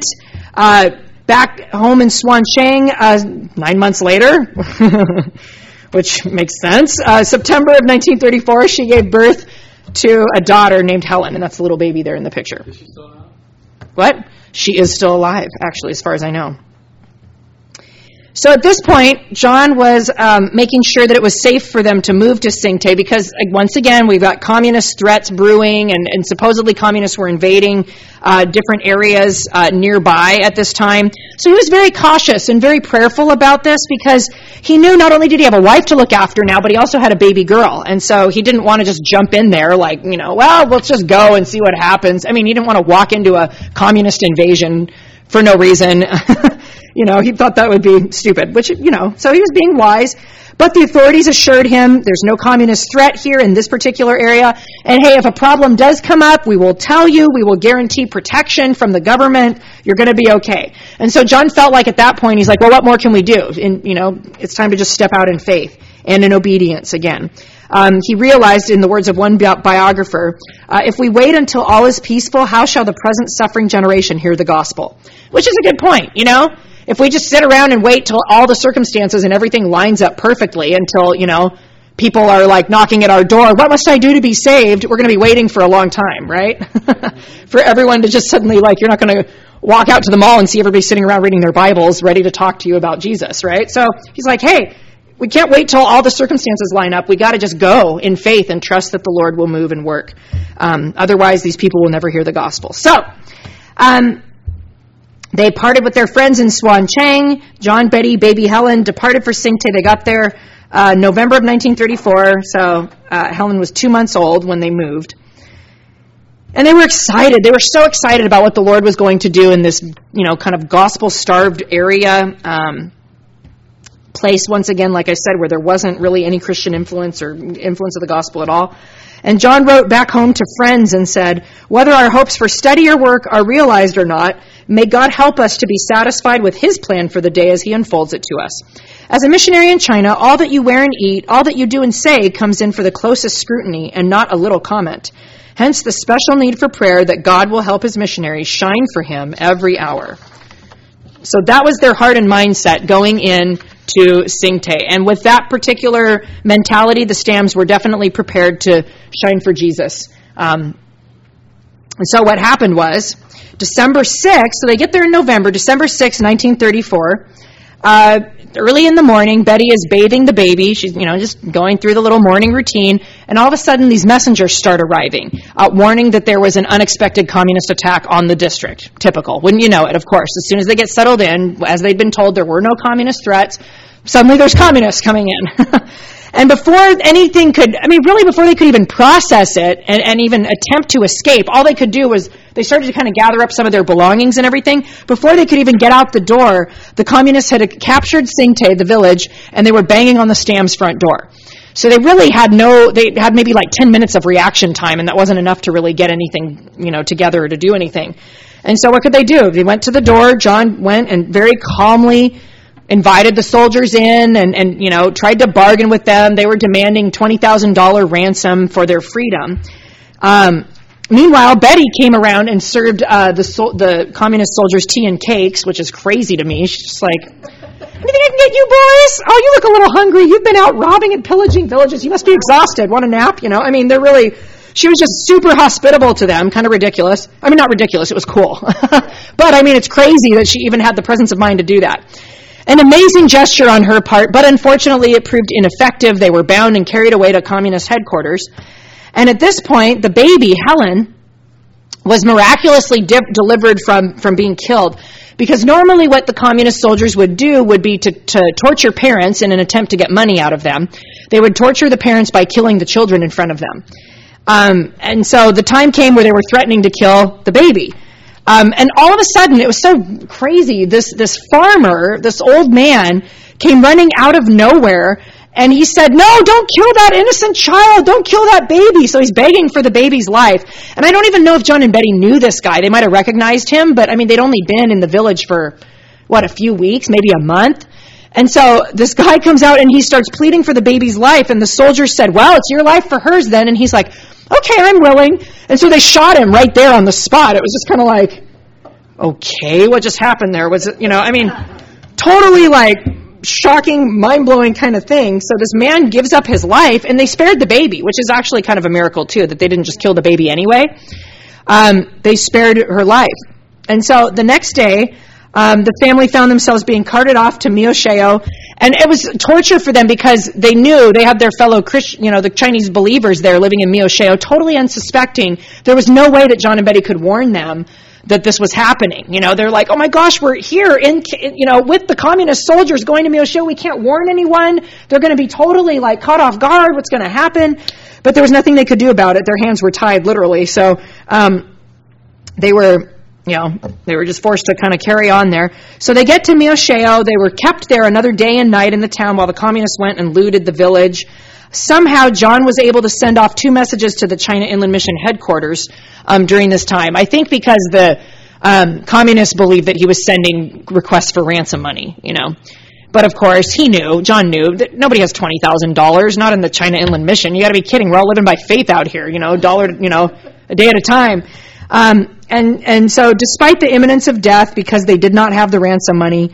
Back home in Xuancheng, 9 months later, which makes sense. September of 1934, she gave birth to a daughter named Helen, and that's the little baby there in the picture. Is she still alive? What? She is still alive, actually, as far as I know. So at this point, John was making sure that it was safe for them to move to Singte because, once again, we've got communist threats brewing, and supposedly communists were invading different areas nearby at this time. So he was very cautious and very prayerful about this because he knew not only did he have a wife to look after now, but he also had a baby girl. And so he didn't want to just jump in there let's just go and see what happens. I mean, he didn't want to walk into a communist invasion for no reason. He thought that would be stupid, so he was being wise. But the authorities assured him there's no communist threat here in this particular area. And hey, if a problem does come up, we will tell you, we will guarantee protection from the government. You're going to be okay. And so John felt like at that point, he's like, well, what more can we do? And, it's time to just step out in faith and in obedience again. He realized, in the words of one biographer, if we wait until all is peaceful, how shall the present suffering generation hear the gospel? Which is a good point, If we just sit around and wait till all the circumstances and everything lines up perfectly until, people are knocking at our door, what must I do to be saved? We're going to be waiting for a long time, right? For everyone to just suddenly, you're not going to walk out to the mall and see everybody sitting around reading their Bibles ready to talk to you about Jesus, right? So he's like, hey, we can't wait till all the circumstances line up. We got to just go in faith and trust that the Lord will move and work. Otherwise, these people will never hear the gospel. So, they parted with their friends in Xuancheng. John, Betty, baby Helen departed for Singte. They got there November of 1934. So Helen was 2 months old when they moved. And they were excited. They were so excited about what the Lord was going to do in this, kind of gospel-starved area. Place, once again, like I said, where there wasn't really any Christian influence or influence of the gospel at all. And John wrote back home to friends and said, whether our hopes for study or work are realized or not, may God help us to be satisfied with his plan for the day as he unfolds it to us. As a missionary in China, all that you wear and eat, all that you do and say comes in for the closest scrutiny and not a little comment. Hence the special need for prayer that God will help his missionaries shine for him every hour. So that was their heart and mindset going in to Singte. And with that particular mentality, the Stams were definitely prepared to shine for Jesus. And so what happened was, December 6th, so they get there in November, December 6th, 1934, early in the morning, Betty is bathing the baby. She's, just going through the little morning routine. And all of a sudden, these messengers start arriving, warning that there was an unexpected communist attack on the district. Typical. Wouldn't you know it, of course. As soon as they get settled in, as they'd been told there were no communist threats, suddenly there's communists coming in. And before anything before they could even process it and even attempt to escape, all they could do was they started to kind of gather up some of their belongings and everything. Before they could even get out the door, the communists had captured Singte, the village, and they were banging on the Stams' front door. So they really had maybe like 10 minutes of reaction time, and that wasn't enough to really get anything, together or to do anything. And so what could they do? They went to the door. John went and very calmly invited the soldiers in and tried to bargain with them. They were demanding $20,000 ransom for their freedom. Meanwhile, Betty came around and served the communist soldiers tea and cakes, which is crazy to me. She's just like, anything I can get you boys? Oh, you look a little hungry. You've been out robbing and pillaging villages. You must be exhausted. Want a nap? She was just super hospitable to them, kind of ridiculous. I mean, not ridiculous. It was cool. But, it's crazy that she even had the presence of mind to do that. An amazing gesture on her part, but unfortunately it proved ineffective. They were bound and carried away to communist headquarters. And at this point, the baby, Helen, was miraculously delivered from being killed. Because normally what the communist soldiers would do would be to torture parents in an attempt to get money out of them. They would torture the parents by killing the children in front of them. And so the time came where they were threatening to kill the baby. And all of a sudden, it was so crazy, this farmer, this old man, came running out of nowhere, and he said, no, don't kill that innocent child, don't kill that baby. So he's begging for the baby's life. And I don't even know if John and Betty knew this guy. They might have recognized him, but they'd only been in the village for, a few weeks, maybe a month. And so this guy comes out and he starts pleading for the baby's life, and the soldiers said, well, it's your life for hers then. And he's like, okay, I'm willing. And so they shot him right there on the spot. It was just kind of like, okay, what just happened there? Was it, totally like shocking, mind-blowing kind of thing. So this man gives up his life, and they spared the baby, which is actually kind of a miracle too, that they didn't just kill the baby anyway. They spared her life. And so the next day, the family found themselves being carted off to Miusheo, and it was torture for them because they knew they had their fellow Christian, the Chinese believers there living in Miusheo, totally unsuspecting. There was no way that John and Betty could warn them that this was happening. They're like, oh my gosh, we're here with the communist soldiers going to Miusheo. We can't warn anyone. They're going to be totally like caught off guard. What's going to happen? But there was nothing they could do about it. Their hands were tied, literally. So they were just forced to kind of carry on there. So they get to Miusheo. They were kept there another day and night in the town while the communists went and looted the village. Somehow John was able to send off 2 messages to the China Inland Mission headquarters during this time. I think because the communists believed that he was sending requests for ransom money, But of course, John knew that nobody has $20,000, not in the China Inland Mission. You got to be kidding. We're all living by faith out here, dollar, a day at a time. And so despite the imminence of death, because they did not have the ransom money,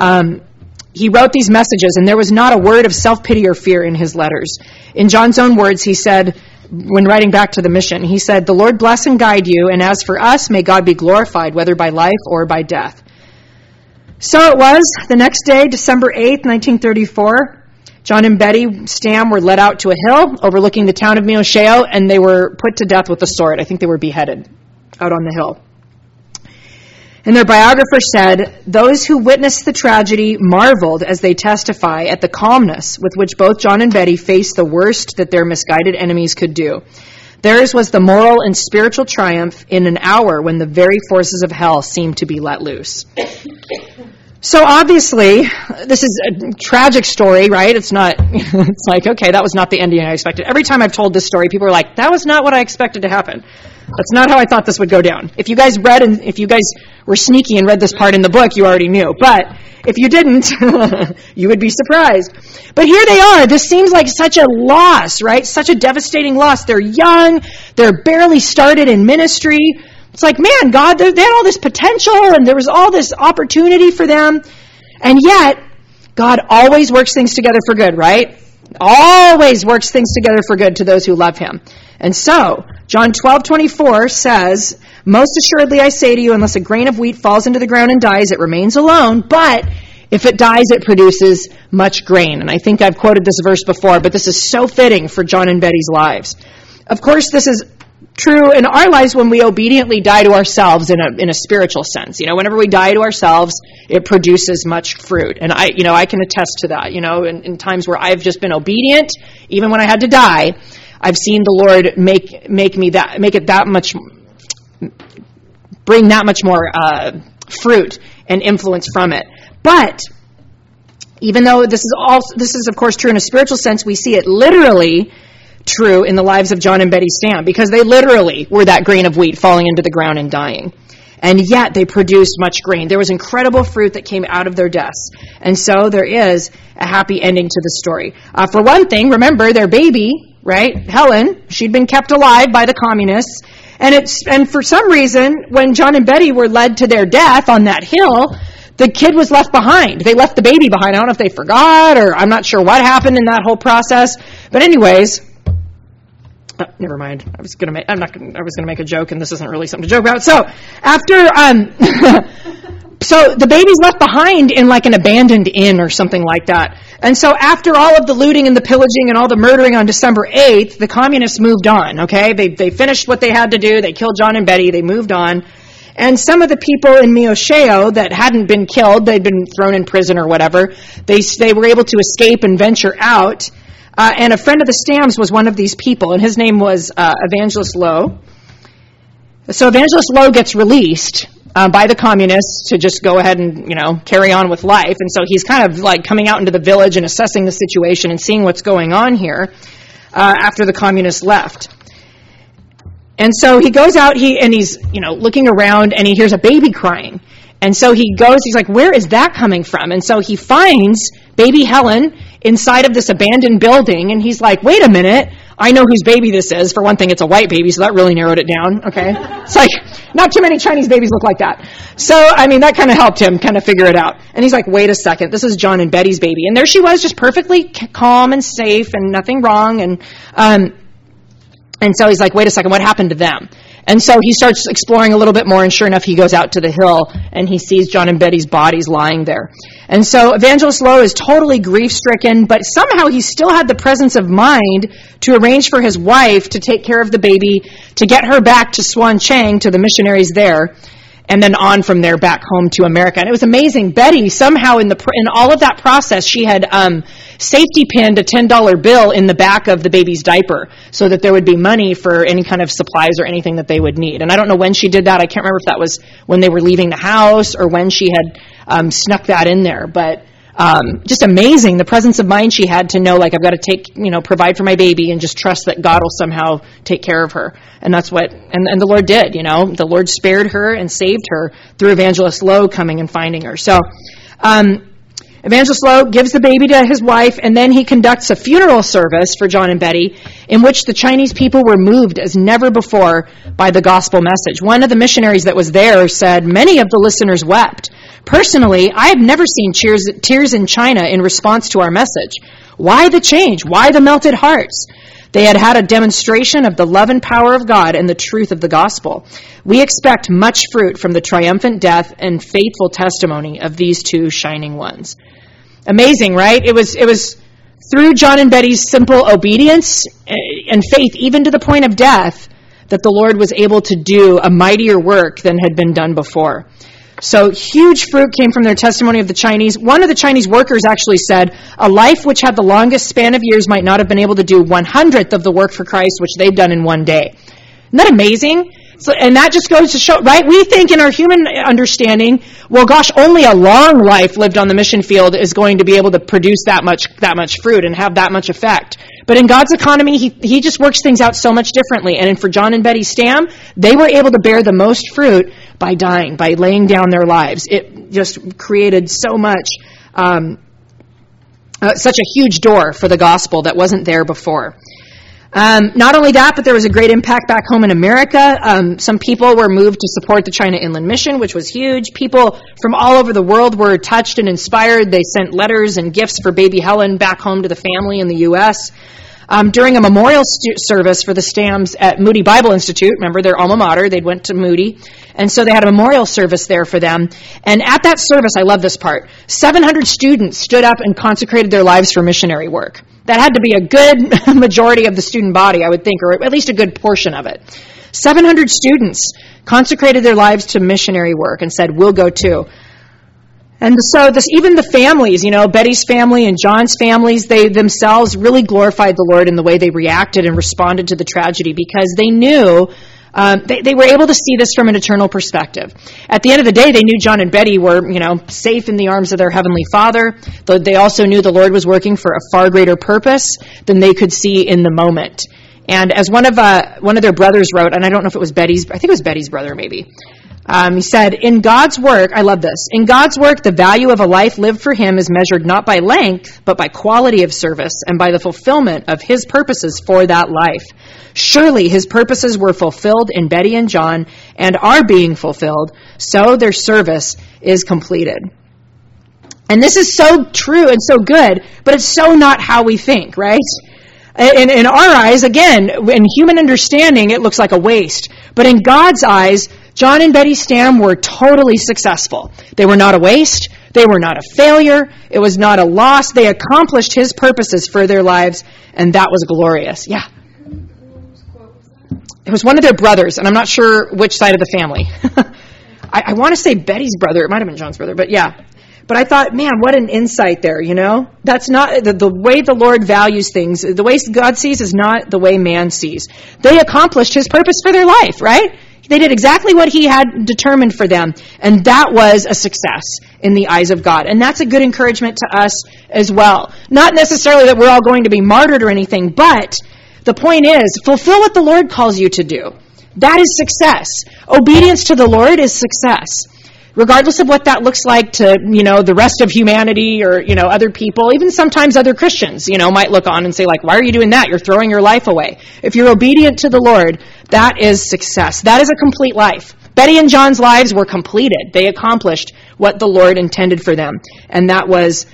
he wrote these messages, and there was not a word of self-pity or fear in his letters. In John's own words, he said, when writing back to the mission, he said, "The Lord bless and guide you, and as for us, may God be glorified, whether by life or by death." So it was, the next day, December 8th, 1934, John and Betty Stam were led out to a hill overlooking the town of Miusheo, and they were put to death with the sword. I think they were beheaded out on the hill. And their biographer said, "Those who witnessed the tragedy marveled as they testify at the calmness with which both John and Betty faced the worst that their misguided enemies could do. Theirs was the moral and spiritual triumph in an hour when the very forces of hell seemed to be let loose." So obviously, this is a tragic story, right? It's not, it's like, okay, that was not the ending I expected. Every time I've told this story, people are like, that was not what I expected to happen. That's not how I thought this would go down. If you guys read, and if you guys were sneaky and read this part in the book, you already knew. But if you didn't, you would be surprised. But here they are. This seems like such a loss, right? Such a devastating loss. They're young. They're barely started in ministry. It's like, man, God, they had all this potential and there was all this opportunity for them. And yet, God always works things together for good, right? Always works things together for good to those who love him. And so, John 12:24 says, most assuredly I say to you, unless a grain of wheat falls into the ground and dies, it remains alone. But if it dies, it produces much grain. And I think I've quoted this verse before, but this is so fitting for John and Betty's lives. Of course, this is true in our lives when we obediently die to ourselves in a spiritual sense. You know, whenever we die to ourselves, it produces much fruit. And I can attest to that. You know, in times where I've just been obedient, even when I had to die, I've seen the Lord bring that much more fruit and influence from it. But even though this is of course true in a spiritual sense, we see it literally true in the lives of John and Betty Stam, because they literally were that grain of wheat falling into the ground and dying. And yet they produced much grain. There was incredible fruit that came out of their deaths. And so there is a happy ending to the story. For one thing, remember their baby, right, Helen, she'd been kept alive by the communists. And for some reason, when John and Betty were led to their death on that hill, the kid was left behind. They left the baby behind. I don't know if they forgot, or I'm not sure what happened in that whole process. But anyways, never mind. I was gonna make a joke, and this isn't really something to joke about. So after, so the baby's left behind in like an abandoned inn or something like that. And so after all of the looting and the pillaging and all the murdering on December 8th, the communists moved on. Okay, they finished what they had to do. They killed John and Betty. They moved on. And some of the people in Miosheo that hadn't been killed, they'd been thrown in prison or whatever, they were able to escape and venture out. And a friend of the Stams was one of these people, and his name was Evangelist Lowe. So Evangelist Lowe gets released by the communists to just go ahead and, carry on with life. And so he's kind of like coming out into the village and assessing the situation and seeing what's going on here after the communists left. And so he goes out, he's looking around, and he hears a baby crying. And so he's like, where is that coming from? And so he finds baby Helen inside of this abandoned building, and he's like, wait a minute, I know whose baby this is. For one thing, it's a white baby, so that really narrowed it down, okay? It's like, not too many Chinese babies look like that. So, that kind of helped him kind of figure it out. And he's like, wait a second, this is John and Betty's baby. And there she was, just perfectly calm and safe and nothing wrong. And so he's like, wait a second, what happened to them? And so he starts exploring a little bit more, and sure enough, he goes out to the hill, and he sees John and Betty's bodies lying there. And so Evangelist Lowe is totally grief-stricken, but somehow he still had the presence of mind to arrange for his wife to take care of the baby, to get her back to Swan Chang, to the missionaries there, and then on from there back home to America. And it was amazing. Betty, somehow in all of that process, she had safety pinned a $10 bill in the back of the baby's diaper so that there would be money for any kind of supplies or anything that they would need. And I don't know when she did that. I can't remember if that was when they were leaving the house or when she had snuck that in there. But just amazing, the presence of mind she had to know, like, I've got to provide for my baby and just trust that God will somehow take care of her. And that's what, and the Lord did, the Lord spared her and saved her through Evangelist Lowe coming and finding her. So, Evangelist Lowe gives the baby to his wife, and then he conducts a funeral service for John and Betty, in which the Chinese people were moved as never before by the gospel message. One of the missionaries that was there said, many of the listeners wept. Personally, I have never seen tears in China in response to our message. Why the change? Why the melted hearts? They had had a demonstration of the love and power of God and the truth of the gospel. We expect much fruit from the triumphant death and faithful testimony of these two shining ones. Amazing, right? It was through John and Betty's simple obedience and faith, even to the point of death, that the Lord was able to do a mightier work than had been done before. So huge fruit came from their testimony of the Chinese. One of the Chinese workers actually said, a life which had the longest span of years might not have been able to do 1/100th of the work for Christ which they've done in one day. Isn't that amazing? So, and that just goes to show, right? We think in our human understanding, well, gosh, only a long life lived on the mission field is going to be able to produce that much fruit and have that much effect. But in God's economy, he just works things out so much differently. And for John and Betty Stam, they were able to bear the most fruit by dying, by laying down their lives. It just created so much, such a huge door for the gospel that wasn't there before. Not only that, but there was a great impact back home in America. Some people were moved to support the China Inland Mission, which was huge. People from all over the world were touched and inspired. They sent letters and gifts for baby Helen back home to the family in the U.S. During a memorial service for the Stams at Moody Bible Institute, remember their alma mater, they went to Moody, and so they had a memorial service there for them. And at that service, I love this part, 700 students stood up and consecrated their lives for missionary work. That had to be a good majority of the student body, I would think, or at least a good portion of it. 700 students consecrated their lives to missionary work and said, we'll go too. And so even the families, Betty's family and John's families, they themselves really glorified the Lord in the way they reacted and responded to the tragedy because they knew they were able to see this from an eternal perspective. At the end of the day, they knew John and Betty were, safe in the arms of their Heavenly Father. They also knew the Lord was working for a far greater purpose than they could see in the moment. And as one of their brothers wrote, and I don't know if it was Betty's, I think it was Betty's brother maybe, he said, in God's work, I love this, in God's work, the value of a life lived for him is measured not by length, but by quality of service and by the fulfillment of his purposes for that life. Surely his purposes were fulfilled in Betty and John and are being fulfilled, so their service is completed. And this is so true and so good, but it's so not how we think, right? In our eyes, again, in human understanding, it looks like a waste. But in God's eyes, John and Betty Stam were totally successful. They were not a waste. They were not a failure. It was not a loss. They accomplished his purposes for their lives, and that was glorious. Yeah. It was one of their brothers, and I'm not sure which side of the family. I want to say Betty's brother. It might have been John's brother, but yeah. But I thought, man, what an insight there, That's not the way the Lord values things. The way God sees is not the way man sees. They accomplished his purpose for their life, right? They did exactly what he had determined for them, and that was a success in the eyes of God. And that's a good encouragement to us as well. Not necessarily that we're all going to be martyred or anything, but the point is, fulfill what the Lord calls you to do. That is success. Obedience to the Lord is success. Regardless of what that looks like to, the rest of humanity or, other people, even sometimes other Christians, might look on and say, like, why are you doing that? You're throwing your life away. If you're obedient to the Lord, that is success. That is a complete life. Betty and John's lives were completed. They accomplished what the Lord intended for them. And that was,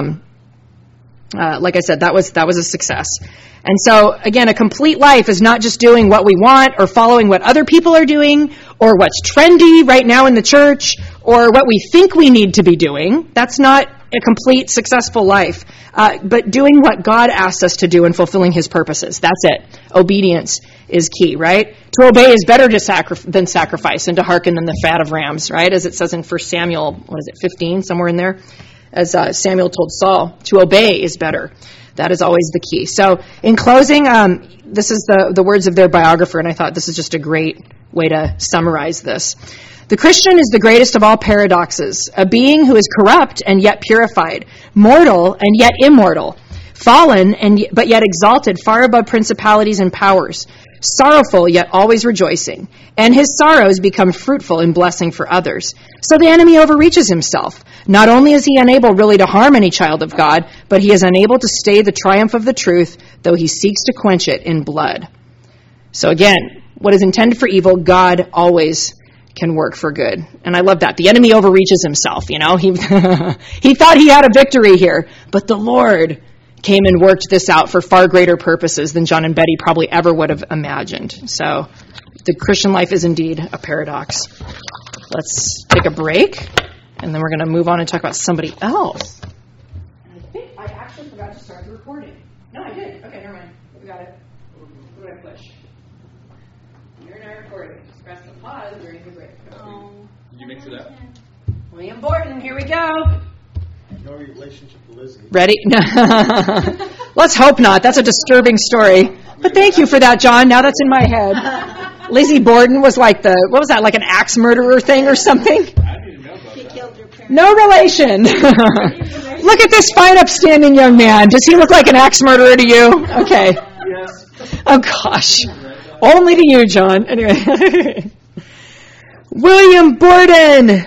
like I said, that was a success. And so, again, a complete life is not just doing what we want or following what other people are doing or what's trendy right now in the church or what we think we need to be doing. That's not a complete, successful life. But doing what God asks us to do and fulfilling his purposes. That's it. Obedience is key, right? To obey is better than sacrifice and to hearken than the fat of rams, right? As it says in 1 Samuel, 15, somewhere in there? As Samuel told Saul, to obey is better. That is always the key. So in closing, this is the words of their biographer, and I thought this is just a great way to summarize this. The Christian is the greatest of all paradoxes, a being who is corrupt and yet purified, mortal and yet immortal, fallen but yet exalted far above principalities and powers, sorrowful yet always rejoicing, and his sorrows become fruitful in blessing for others. So the enemy overreaches himself. Not only is he unable really to harm any child of God, but he is unable to stay the triumph of the truth, though he seeks to quench it in blood. So again, what is intended for evil, God always can work for good. And I love that. The enemy overreaches himself, He thought he had a victory here, but the Lord came and worked this out for far greater purposes than John and Betty probably ever would have imagined. So the Christian life is indeed a paradox. Let's take a break, and then we're going to move on and talk about somebody else. I think I actually forgot to start the recording. No, I did. Okay, never mind. We got it. What did I push? You're not recording. Just press the pause during the break. Did you mix it up? William Borton, here we go. No relationship to Lizzie. Ready? Let's hope not. That's a disturbing story. But thank you for that, John. Now that's in my head. Lizzie Borden was like what was that, like an axe murderer thing or something? I need to know about that. No relation. Look at this fine, upstanding young man. Does he look like an axe murderer to you? Okay. Yes. Oh, gosh. Only to you, John. Anyway. William Borden.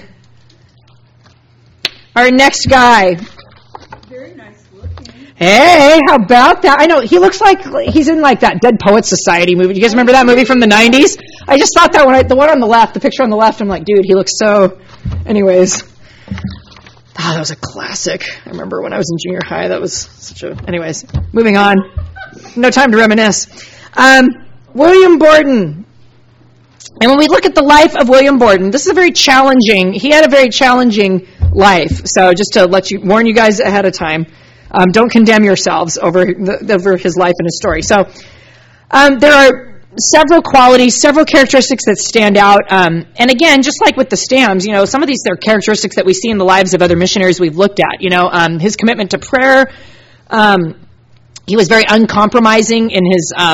Our next guy. Very nice looking. Hey, how about that? I know, he looks like he's in like that Dead Poets Society movie. Do you guys remember that movie from the 90s? I just thought that the one on the left, the picture on the left, I'm like, dude, he looks so... Anyways. That was a classic. I remember when I was in junior high, that was such a... Anyways, moving on. No time to reminisce. William Borden. And when we look at the life of William Borden, this is he had a very challenging life. So just to warn you guys ahead of time, don't condemn yourselves over his life and his story. So there are several qualities, several characteristics that stand out. And again, just like with the Stamms, some of these are characteristics that we see in the lives of other missionaries we've looked at. His commitment to prayer. He was very uncompromising in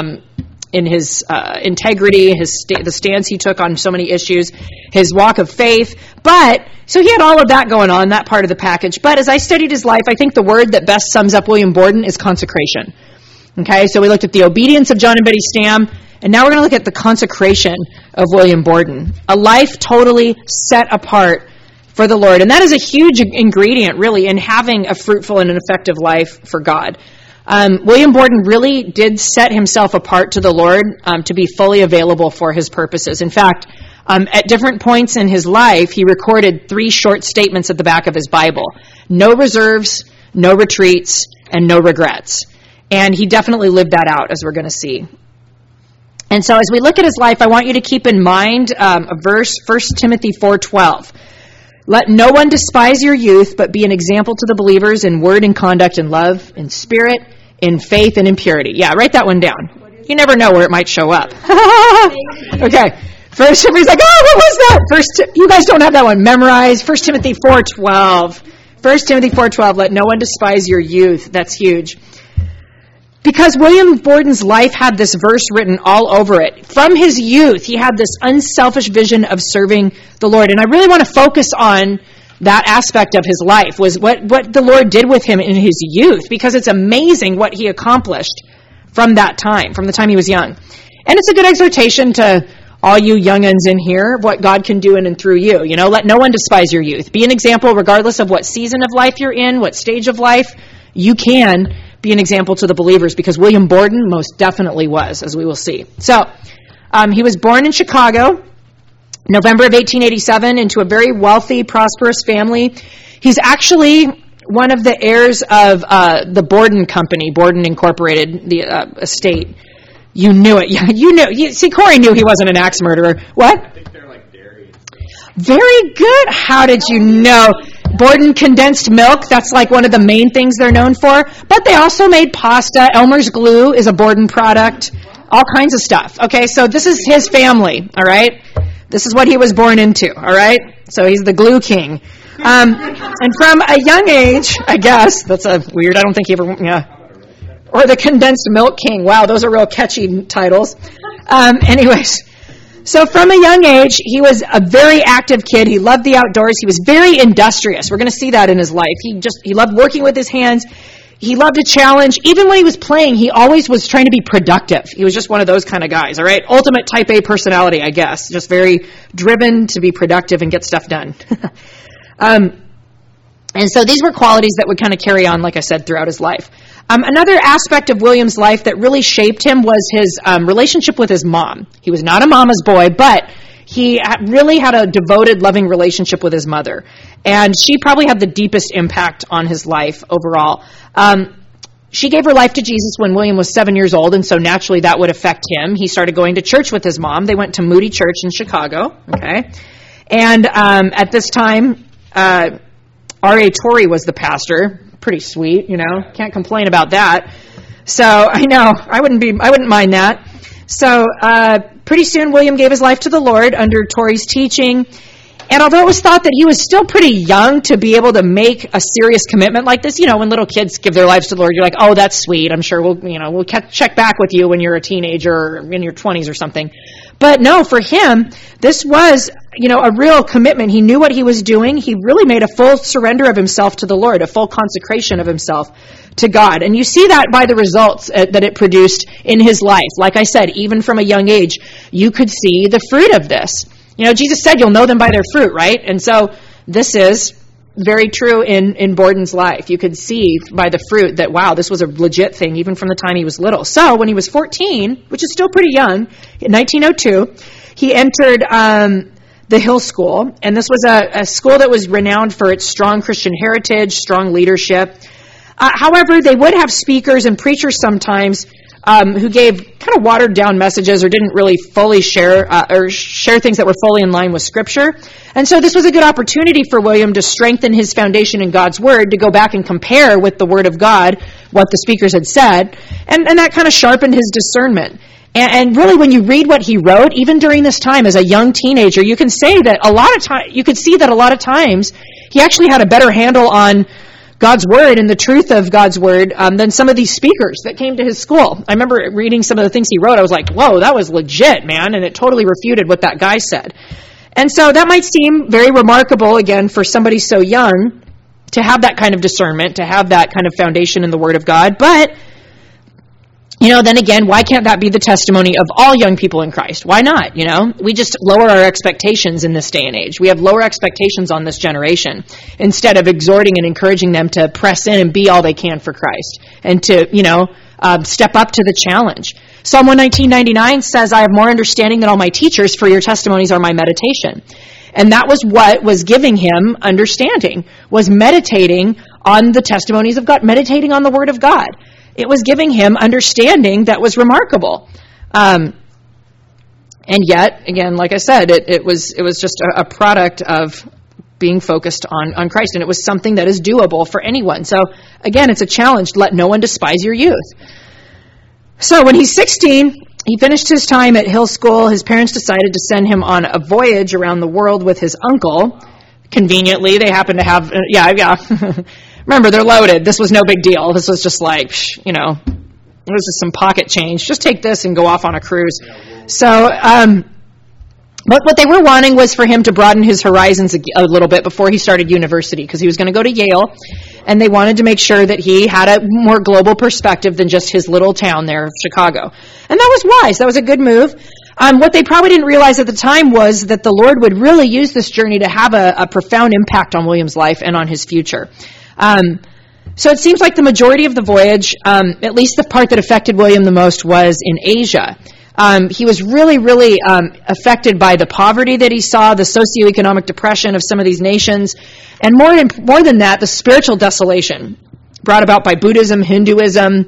his integrity, the stance he took on so many issues, his walk of faith. So he had all of that going on, that part of the package. But as I studied his life, I think the word that best sums up William Borden is consecration. Okay, so we looked at the obedience of John and Betty Stamm, and now we're going to look at the consecration of William Borden. A life totally set apart for the Lord. And that is a huge ingredient, really, in having a fruitful and an effective life for God. William Borden really did set himself apart to the Lord to be fully available for his purposes. In fact, at different points in his life, he recorded 3 short statements at the back of his Bible. No reserves, no retreats, and no regrets. And he definitely lived that out, as we're going to see. And so as we look at his life, I want you to keep in mind a verse, 1 Timothy 4:12. Let no one despise your youth, but be an example to the believers in word and conduct and love, in spirit, in faith, and in purity. Yeah, write that one down. You never know where it might show up. Okay. First Timothy's like, what was that? You guys don't have that one memorized. 1 Timothy 4:12. 1 Timothy 4:12, let no one despise your youth. That's huge. Because William Borden's life had this verse written all over it. From his youth, he had this unselfish vision of serving the Lord. And I really want to focus on that aspect of his life, was what the Lord did with him in his youth, because it's amazing what he accomplished from that time, from the time he was young. And it's a good exhortation to all you young'uns in here, what God can do in and through you. Let no one despise your youth. Be an example regardless of what season of life you're in, what stage of life. You can be an example to the believers, because William Borden most definitely was, as we will see. So, he was born in Chicago, November of 1887, into a very wealthy, prosperous family. He's actually one of the heirs of the Borden Company, Borden Incorporated, the estate. You knew it. Yeah, you knew. See, Corey knew he wasn't an axe murderer. What? I think they're like dairy. Very good. How did you know? Borden condensed milk, that's like one of the main things they're known for. But they also made pasta. Elmer's glue is a Borden product. All kinds of stuff. Okay, so this is his family, all right? This is what he was born into, all right? So he's the glue king. And from a young age, I guess, that's a weird, I don't think he ever, yeah. Or the condensed milk king. Wow, those are real catchy titles. Anyways. So from a young age, he was a very active kid. He loved the outdoors. He was very industrious. We're going to see that in his life. He loved working with his hands. He loved a challenge. Even when he was playing, he always was trying to be productive. He was just one of those kind of guys, all right? Ultimate type A personality, I guess. Just very driven to be productive and get stuff done. And so these were qualities that would kind of carry on, like I said, throughout his life. Another aspect of William's life that really shaped him was his relationship with his mom. He was not a mama's boy, but he really had a devoted, loving relationship with his mother. And she probably had the deepest impact on his life overall. She gave her life to Jesus when William was 7 years old, and so naturally that would affect him. He started going to church with his mom. They went to Moody Church in Chicago, okay? And at this time, R.A. Torrey was the pastor. Pretty sweet, Can't complain about that. So I know I wouldn't mind that. So pretty soon William gave his life to the Lord under Torrey's teaching, And although it was thought that he was still pretty young to be able to make a serious commitment like this, when little kids give their lives to the Lord, you're like, oh, that's sweet. I'm sure we'll check back with you when you're a teenager or in your 20s or something. But no, for him, this was, a real commitment. He knew what he was doing. He really made a full surrender of himself to the Lord, a full consecration of himself to God. And you see that by the results that it produced in his life. Like I said, even from a young age, you could see the fruit of this. Jesus said you'll know them by their fruit, right? And so this is very true in Borden's life. You could see by the fruit that, wow, this was a legit thing, even from the time he was little. So when he was 14, which is still pretty young, in 1902, he entered the Hill School. And this was a school that was renowned for its strong Christian heritage, strong leadership. However, they would have speakers and preachers sometimes who gave kind of watered down messages or didn't really fully share things that were fully in line with Scripture. And so this was a good opportunity for William to strengthen his foundation in God's Word, to go back and compare with the Word of God what the speakers had said, and that kind of sharpened his discernment. And really, when you read what he wrote, even during this time as a young teenager, you can say that you could see that a lot of times he actually had a better handle on God's Word and the truth of God's Word than some of these speakers that came to his school. I remember reading some of the things he wrote. I was like, whoa, that was legit, man. And it totally refuted what that guy said. And so that might seem very remarkable, again, for somebody so young to have that kind of discernment, to have that kind of foundation in the Word of God. But then again, why can't that be the testimony of all young people in Christ? Why not? We just lower our expectations in this day and age. We have lower expectations on this generation instead of exhorting and encouraging them to press in and be all they can for Christ and to, step up to the challenge. Psalm 119:99 says, I have more understanding than all my teachers, for your testimonies are my meditation. And that was what was giving him understanding, was meditating on the testimonies of God, meditating on the Word of God. It was giving him understanding that was remarkable. And yet, again, like I said, it was just a product of being focused on Christ. And it was something that is doable for anyone. So, again, it's a challenge. Let no one despise your youth. So when he's 16, he finished his time at Hill School. His parents decided to send him on a voyage around the world with his uncle. Conveniently, they happened to have, remember, they're loaded. This was no big deal. This was just like, this is some pocket change. Just take this and go off on a cruise. So, what they were wanting was for him to broaden his horizons a little bit before he started university, because he was going to go to Yale, and they wanted to make sure that he had a more global perspective than just his little town there of Chicago. And that was wise. That was a good move. What they probably didn't realize at the time was that the Lord would really use this journey to have a profound impact on William's life and on his future. So it seems like the majority of the voyage, at least the part that affected William the most, was in Asia. He was really, really affected by the poverty that he saw, the socioeconomic depression of some of these nations, and more than that, the spiritual desolation brought about by Buddhism, Hinduism.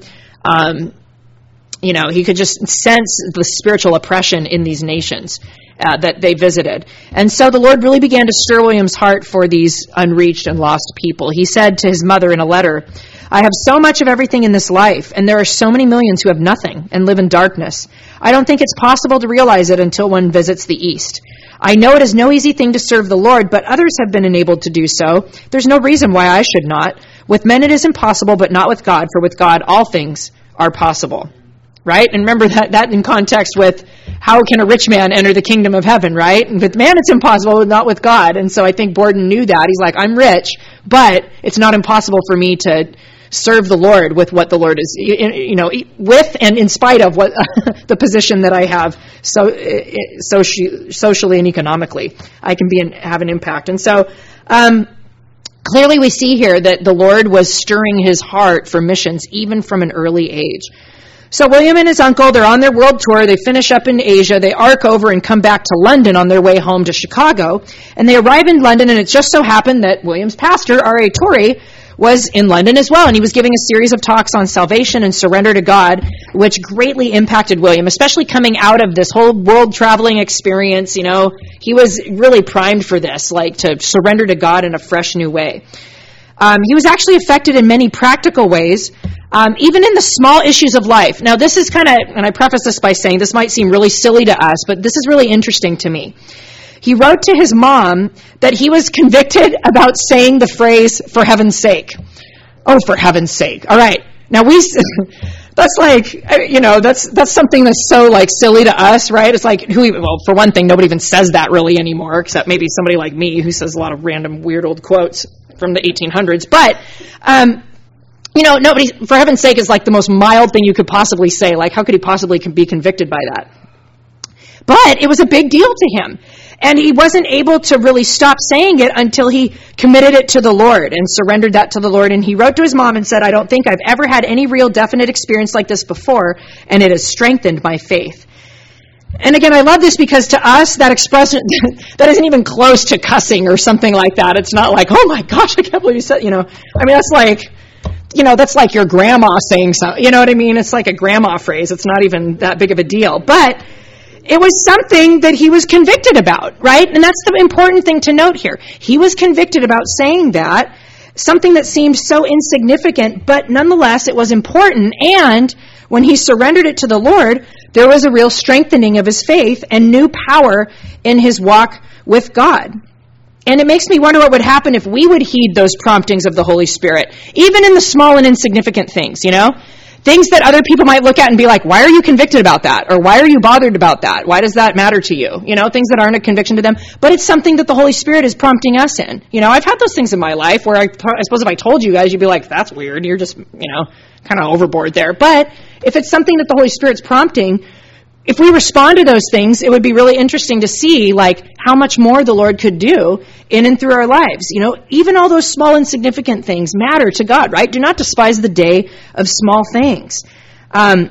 He could just sense the spiritual oppression in these nations that they visited. And so the Lord really began to stir William's heart for these unreached and lost people. He said to his mother in a letter, I have so much of everything in this life, and there are so many millions who have nothing and live in darkness. I don't think it's possible to realize it until one visits the East. I know it is no easy thing to serve the Lord, but others have been enabled to do so. There's no reason why I should not. With men it is impossible, but not with God, for with God all things are possible. Right? And remember that in context with how can a rich man enter the kingdom of heaven, right? And with man it's impossible, but not with God. And so I think Borden knew that. He's like, I'm rich, but it's not impossible for me to serve the Lord with what the Lord is, with and in spite of what the position that I have socially and economically. I can have an impact. And so clearly we see here that the Lord was stirring his heart for missions even from an early age. So William and his uncle, they're on their world tour. They finish up in Asia. They arc over and come back to London on their way home to Chicago. And they arrive in London, and it just so happened that William's pastor, R.A. Torrey, was in London as well. And he was giving a series of talks on salvation and surrender to God, which greatly impacted William, especially coming out of this whole world traveling experience. He was really primed for this, like to surrender to God in a fresh new way. He was actually affected in many practical ways, even in the small issues of life. Now, this is and I preface this by saying this might seem really silly to us, but this is really interesting to me. he wrote to his mom that he was convicted about saying the phrase, "for heaven's sake." Oh, for heaven's sake. All right. Now that's like, that's something that's so like silly to us, right? It's like, well, for one thing, nobody even says that really anymore, except maybe somebody like me who says a lot of random weird old quotes from the 1800s. But, nobody, for heaven's sake, is like the most mild thing you could possibly say. Like, how could he possibly be convicted by that? But it was a big deal to him. And he wasn't able to really stop saying it until he committed it to the Lord and surrendered that to the Lord. And he wrote to his mom and said, "I don't think I've ever had any real definite experience like this before, and it has strengthened my faith." And again, I love this because to us, that expression, that isn't even close to cussing or something like that. It's not like, "Oh my gosh, I can't believe you said," that's like, that's like your grandma saying something. You know what I mean? It's like a grandma phrase. It's not even that big of a deal. But it was something that he was convicted about, right? And that's the important thing to note here. He was convicted about saying that, something that seemed so insignificant, but nonetheless it was important. And when he surrendered it to the Lord, there was a real strengthening of his faith and new power in his walk with God. And it makes me wonder what would happen if we would heed those promptings of the Holy Spirit, even in the small and insignificant things, Things that other people might look at and be like, "Why are you convicted about that?" Or "Why are you bothered about that? Why does that matter to you?" Things that aren't a conviction to them. But it's something that the Holy Spirit is prompting us in. I've had those things in my life where I suppose if I told you guys, you'd be like, "That's weird. You're just, kind of overboard there." But if it's something that the Holy Spirit's prompting, if we respond to those things, it would be really interesting to see, how much more the Lord could do in and through our lives. Even all those small, insignificant things matter to God, right? Do not despise the day of small things. And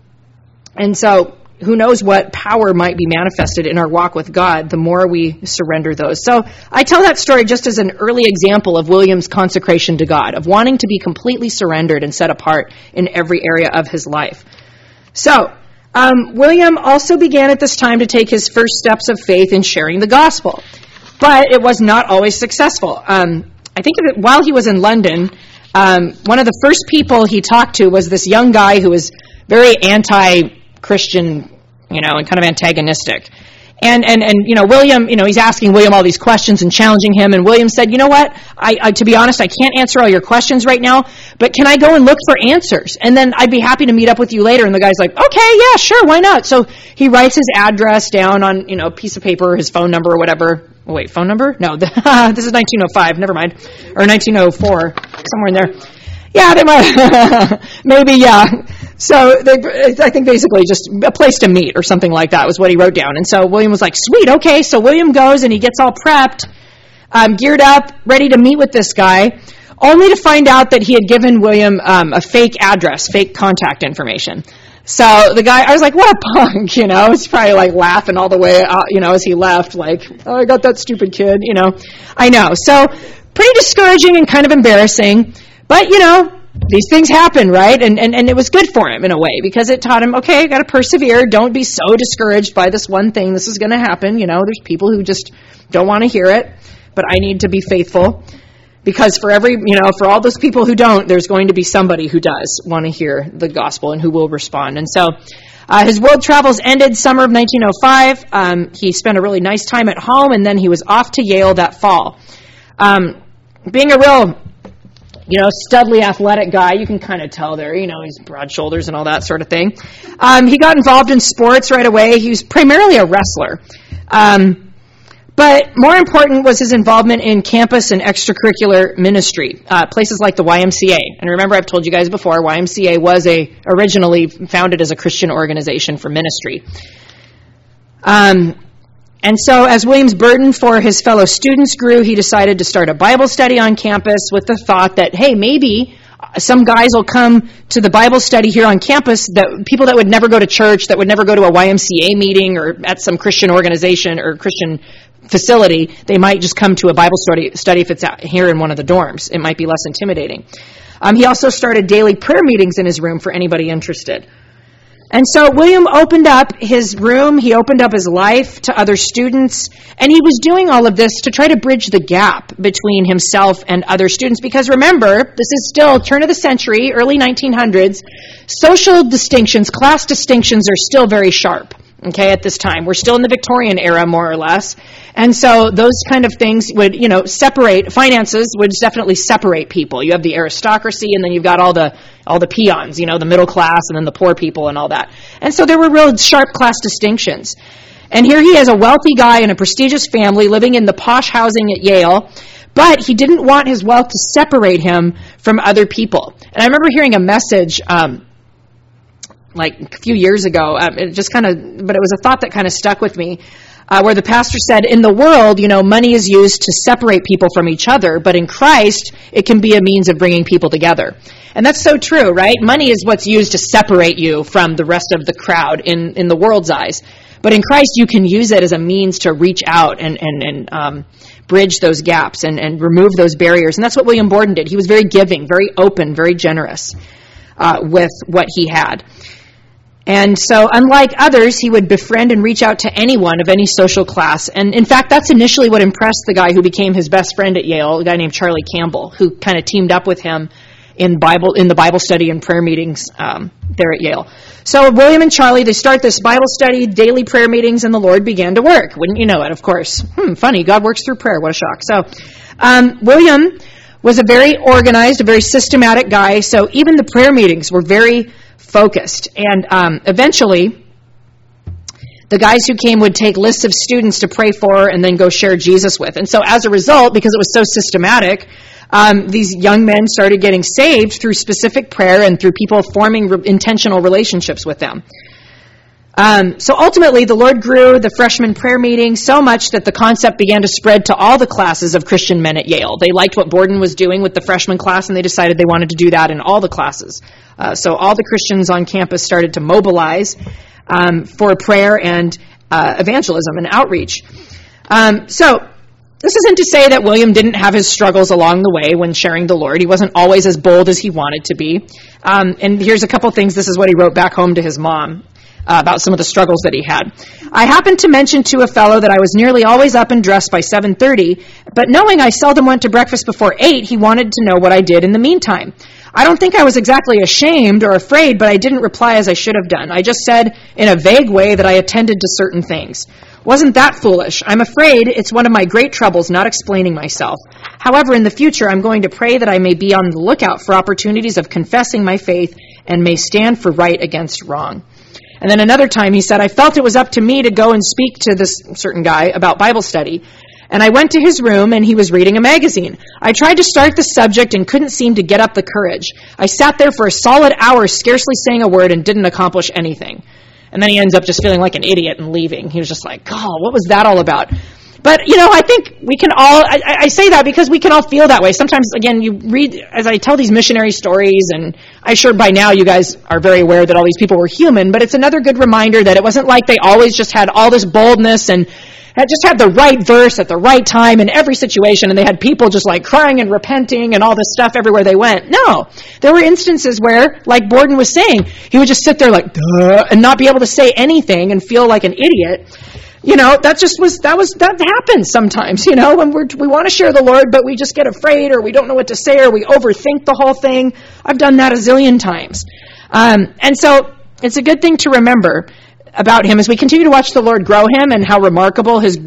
so, who knows what power might be manifested in our walk with God the more we surrender those. So, I tell that story just as an early example of William's consecration to God, of wanting to be completely surrendered and set apart in every area of his life. So, William also began at this time to take his first steps of faith in sharing the gospel. But it was not always successful. I think of it while he was in London, one of the first people he talked to was this young guy who was very anti-Christian, and kind of antagonistic. And William, he's asking William all these questions and challenging him. And William said, "You know what? I to be honest, I can't answer all your questions right now, but can I go and look for answers? And then I'd be happy to meet up with you later." And the guy's like, "Okay, yeah, sure, why not?" So he writes his address down on, a piece of paper, his phone number or whatever. Oh, wait, phone number? No, this is 1905, never mind. Or 1904, somewhere in there. Yeah, they might, maybe, yeah. So I think basically just a place to meet or something like that was what he wrote down. And so William was like, "Sweet, okay." So William goes and he gets all prepped, geared up, ready to meet with this guy, only to find out that he had given William a fake address, fake contact information. So the guy, I was like, "What a punk," He's probably like laughing all the way, as he left, like, "Oh, I got that stupid kid," I know. So pretty discouraging and kind of embarrassing. But, these things happen, right? And it was good for him in a way because it taught him, okay, I got to persevere. Don't be so discouraged by this one thing. This is going to happen. There's people who just don't want to hear it, but I need to be faithful because for for all those people who don't, there's going to be somebody who does want to hear the gospel and who will respond. And so his world travels ended summer of 1905. He spent a really nice time at home, and then he was off to Yale that fall. Being a real studly athletic guy, you can kind of tell there, he's broad shoulders and all that sort of thing. He got involved in sports right away. He was primarily a wrestler. But more important was his involvement in campus and extracurricular ministry, places like the YMCA. And remember, I've told you guys before, YMCA was originally founded as a Christian organization for ministry. And so as William's burden for his fellow students grew, he decided to start a Bible study on campus with the thought that, hey, maybe some guys will come to the Bible study here on campus, that people that would never go to church, that would never go to a YMCA meeting or at some Christian organization or Christian facility, they might just come to a Bible study if it's out here in one of the dorms. It might be less intimidating. He also started daily prayer meetings in his room for anybody interested. And so William opened up his room, he opened up his life to other students, and he was doing all of this to try to bridge the gap between himself and other students. Because remember, this is still turn of the century, early 1900s, social distinctions, class distinctions are still very sharp. okay, at this time. We're still in the Victorian era, more or less. And so those kind of things would, separate, finances would definitely separate people. You have the aristocracy, and then you've got all the peons, the middle class, and then the poor people and all that. And so there were real sharp class distinctions. And here he is, a wealthy guy in a prestigious family living in the posh housing at Yale, but he didn't want his wealth to separate him from other people. And I remember hearing a message like a few years ago, but it was a thought that kind of stuck with me, where the pastor said, in the world, money is used to separate people from each other, but in Christ, it can be a means of bringing people together. And that's so true, right? Money is what's used to separate you from the rest of the crowd in the world's eyes. But in Christ, you can use it as a means to reach out and bridge those gaps and remove those barriers. And that's what William Borden did. He was very giving, very open, very generous with what he had. And so, unlike others, he would befriend and reach out to anyone of any social class. And in fact, that's initially what impressed the guy who became his best friend at Yale, a guy named Charlie Campbell, who kind of teamed up with him in the Bible study and prayer meetings there at Yale. So William and Charlie, they start this Bible study, daily prayer meetings, and the Lord began to work. Wouldn't you know it, of course. Funny, God works through prayer. What a shock. So William was a very organized, a very systematic guy, so even the prayer meetings were very focused. And eventually, the guys who came would take lists of students to pray for and then go share Jesus with. And so as a result, because it was so systematic, these young men started getting saved through specific prayer and through people forming intentional relationships with them. So ultimately, the Lord grew the freshman prayer meeting so much that the concept began to spread to all the classes of Christian men at Yale. They liked what Borden was doing with the freshman class, and they decided they wanted to do that in all the classes. So all the Christians on campus started to mobilize for prayer and evangelism and outreach. So this isn't to say that William didn't have his struggles along the way when sharing the Lord. He wasn't always as bold as he wanted to be. And here's a couple things. This is what he wrote back home to his mom about some of the struggles that he had. I happened to mention to a fellow that I was nearly always up and dressed by 7:30, but knowing I seldom went to breakfast before 8, he wanted to know what I did in the meantime. I don't think I was exactly ashamed or afraid, but I didn't reply as I should have done. I just said in a vague way that I attended to certain things. Wasn't that foolish? I'm afraid it's one of my great troubles not explaining myself. However, in the future, I'm going to pray that I may be on the lookout for opportunities of confessing my faith and may stand for right against wrong. And then another time he said, I felt it was up to me to go and speak to this certain guy about Bible study. And I went to his room and he was reading a magazine. I tried to start the subject and couldn't seem to get up the courage. I sat there for a solid hour, scarcely saying a word and didn't accomplish anything. And then he ends up just feeling like an idiot and leaving. He was just like, God, what was that all about? But, I think we can all, I say that because we can all feel that way. Sometimes, again, you read, as I tell these missionary stories, and I'm sure by now you guys are very aware that all these people were human, but it's another good reminder that it wasn't like they always just had all this boldness and just had the right verse at the right time in every situation, and they had people just like crying and repenting and all this stuff everywhere they went. No. There were instances where, like Borden was saying, he would just sit there like, duh, and not be able to say anything and feel like an idiot. That happens sometimes, when we want to share the Lord, but we just get afraid or we don't know what to say or we overthink the whole thing. I've done that a zillion times. And so it's a good thing to remember about him as we continue to watch the Lord grow him and how remarkable his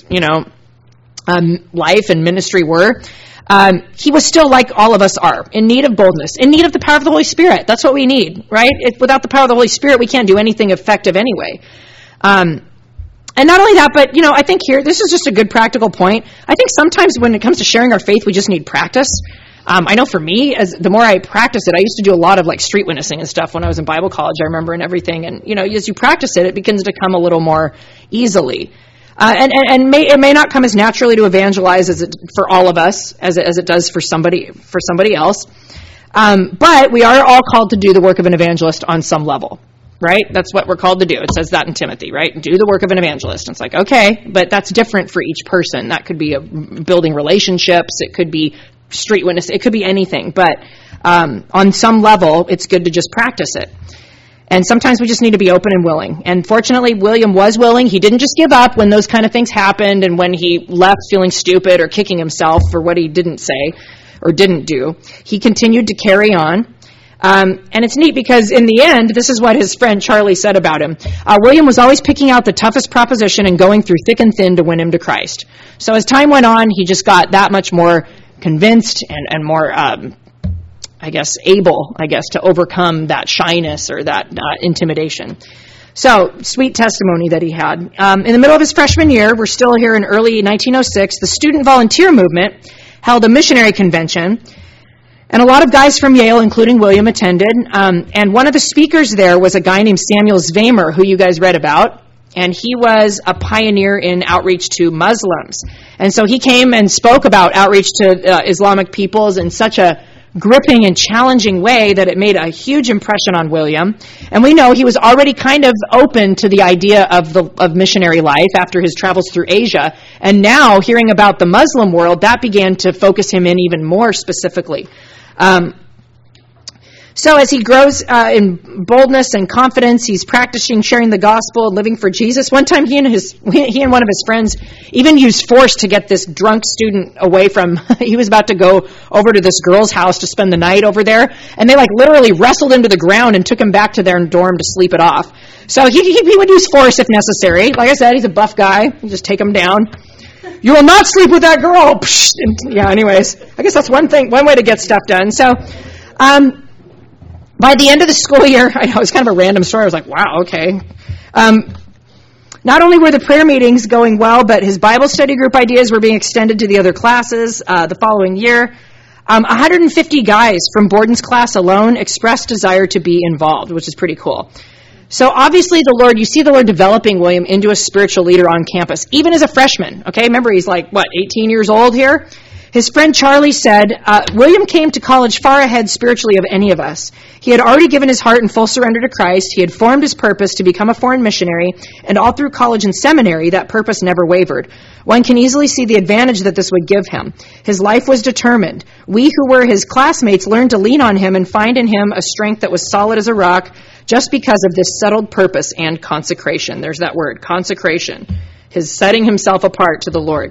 life and ministry were. He was still like all of us are, in need of boldness, in need of the power of the Holy Spirit. That's what we need, right? Without the power of the Holy Spirit, we can't do anything effective anyway. And not only that, but, I think here, this is just a good practical point. I think sometimes when it comes to sharing our faith, we just need practice. I know for me, the more I practice it, I used to do a lot of like street witnessing and stuff when I was in Bible college, I remember, and everything. And, as you practice it, it begins to come a little more easily. It may not come as naturally to evangelize as it for all of us as it does for somebody else. But we are all called to do the work of an evangelist on some level. Right? That's what we're called to do. It says that in Timothy, right? Do the work of an evangelist. And it's like, okay, but that's different for each person. That could be building relationships. It could be street witness. It could be anything. But on some level, it's good to just practice it. And sometimes we just need to be open and willing. And fortunately, William was willing. He didn't just give up when those kind of things happened and when he left feeling stupid or kicking himself for what he didn't say or didn't do. He continued to carry on. And it's neat because in the end, this is what his friend Charlie said about him. William was always picking out the toughest proposition and going through thick and thin to win him to Christ. So as time went on, he just got that much more convinced and more, able, to overcome that shyness or that intimidation. So, sweet testimony that he had. In the middle of his freshman year, we're still here in early 1906, the student volunteer movement held a missionary convention. And a lot of guys from Yale, including William, attended. And one of the speakers there was a guy named Samuel Zwemer, who you guys read about. And he was a pioneer in outreach to Muslims. And so he came and spoke about outreach to Islamic peoples in such a gripping and challenging way that it made a huge impression on William. And we know he was already kind of open to the idea of missionary life after his travels through Asia. And now, hearing about the Muslim world, that began to focus him in even more specifically. So as he grows in boldness and confidence, he's practicing sharing the gospel, living for Jesus. One time he and one of his friends even used force to get this drunk student away from, he was about to go over to this girl's house to spend the night over there, and they literally wrestled him to the ground and took him back to their dorm to sleep it off. So he would use force if necessary. Like I said, he's a buff guy. You just take him down. You will not sleep with that girl. Anyways, I guess that's one way to get stuff done. So, by the end of the school year, I know it's kind of a random story. I was like, wow, okay. Not only were the prayer meetings going well, but his Bible study group ideas were being extended to the other classes the following year. 150 guys from Borden's class alone expressed desire to be involved, which is pretty cool. So obviously you see the Lord developing William into a spiritual leader on campus, even as a freshman. Okay, remember he's 18 years old here? His friend Charlie said, William came to college far ahead spiritually of any of us. He had already given his heart in full surrender to Christ. He had formed his purpose to become a foreign missionary, and all through college and seminary, that purpose never wavered. One can easily see the advantage that this would give him. His life was determined. We who were his classmates learned to lean on him and find in him a strength that was solid as a rock just because of this settled purpose and consecration. There's that word, consecration. His setting himself apart to the Lord.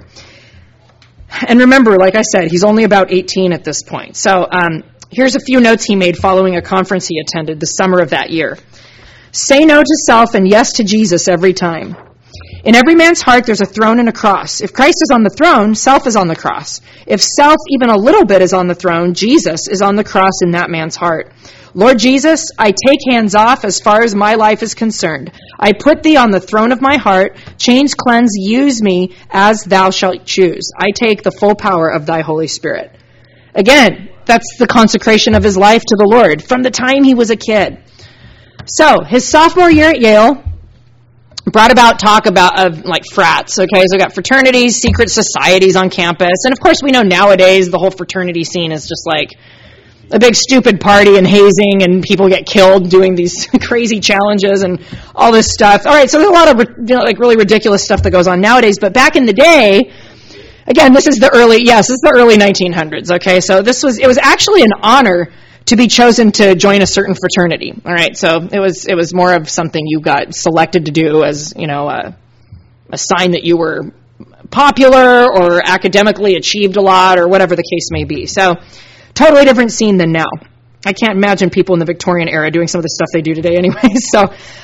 And remember, like I said, he's only about 18 at this point. So here's a few notes he made following a conference he attended the summer of that year. Say no to self and yes to Jesus every time. In every man's heart, there's a throne and a cross. If Christ is on the throne, self is on the cross. If self, even a little bit, is on the throne, Jesus is on the cross in that man's heart. Lord Jesus, I take hands off as far as my life is concerned. I put thee on the throne of my heart. Change, cleanse, use me as thou shalt choose. I take the full power of thy Holy Spirit. Again, that's the consecration of his life to the Lord from the time he was a kid. So, his sophomore year at Yale brought about talk of frats, okay? So we got fraternities, secret societies on campus. And of course we know nowadays the whole fraternity scene is just a big stupid party and hazing and people get killed doing these crazy challenges and all this stuff. All right, so there's a lot of really ridiculous stuff that goes on nowadays. But back in the day, again, this is the early 1900s, okay? So it was actually an honor to be chosen to join a certain fraternity. All right, so it was more of something you got selected to do as, a sign that you were popular or academically achieved a lot or whatever the case may be. So totally different scene than now. I can't imagine people in the Victorian era doing some of the stuff they do today anyway. So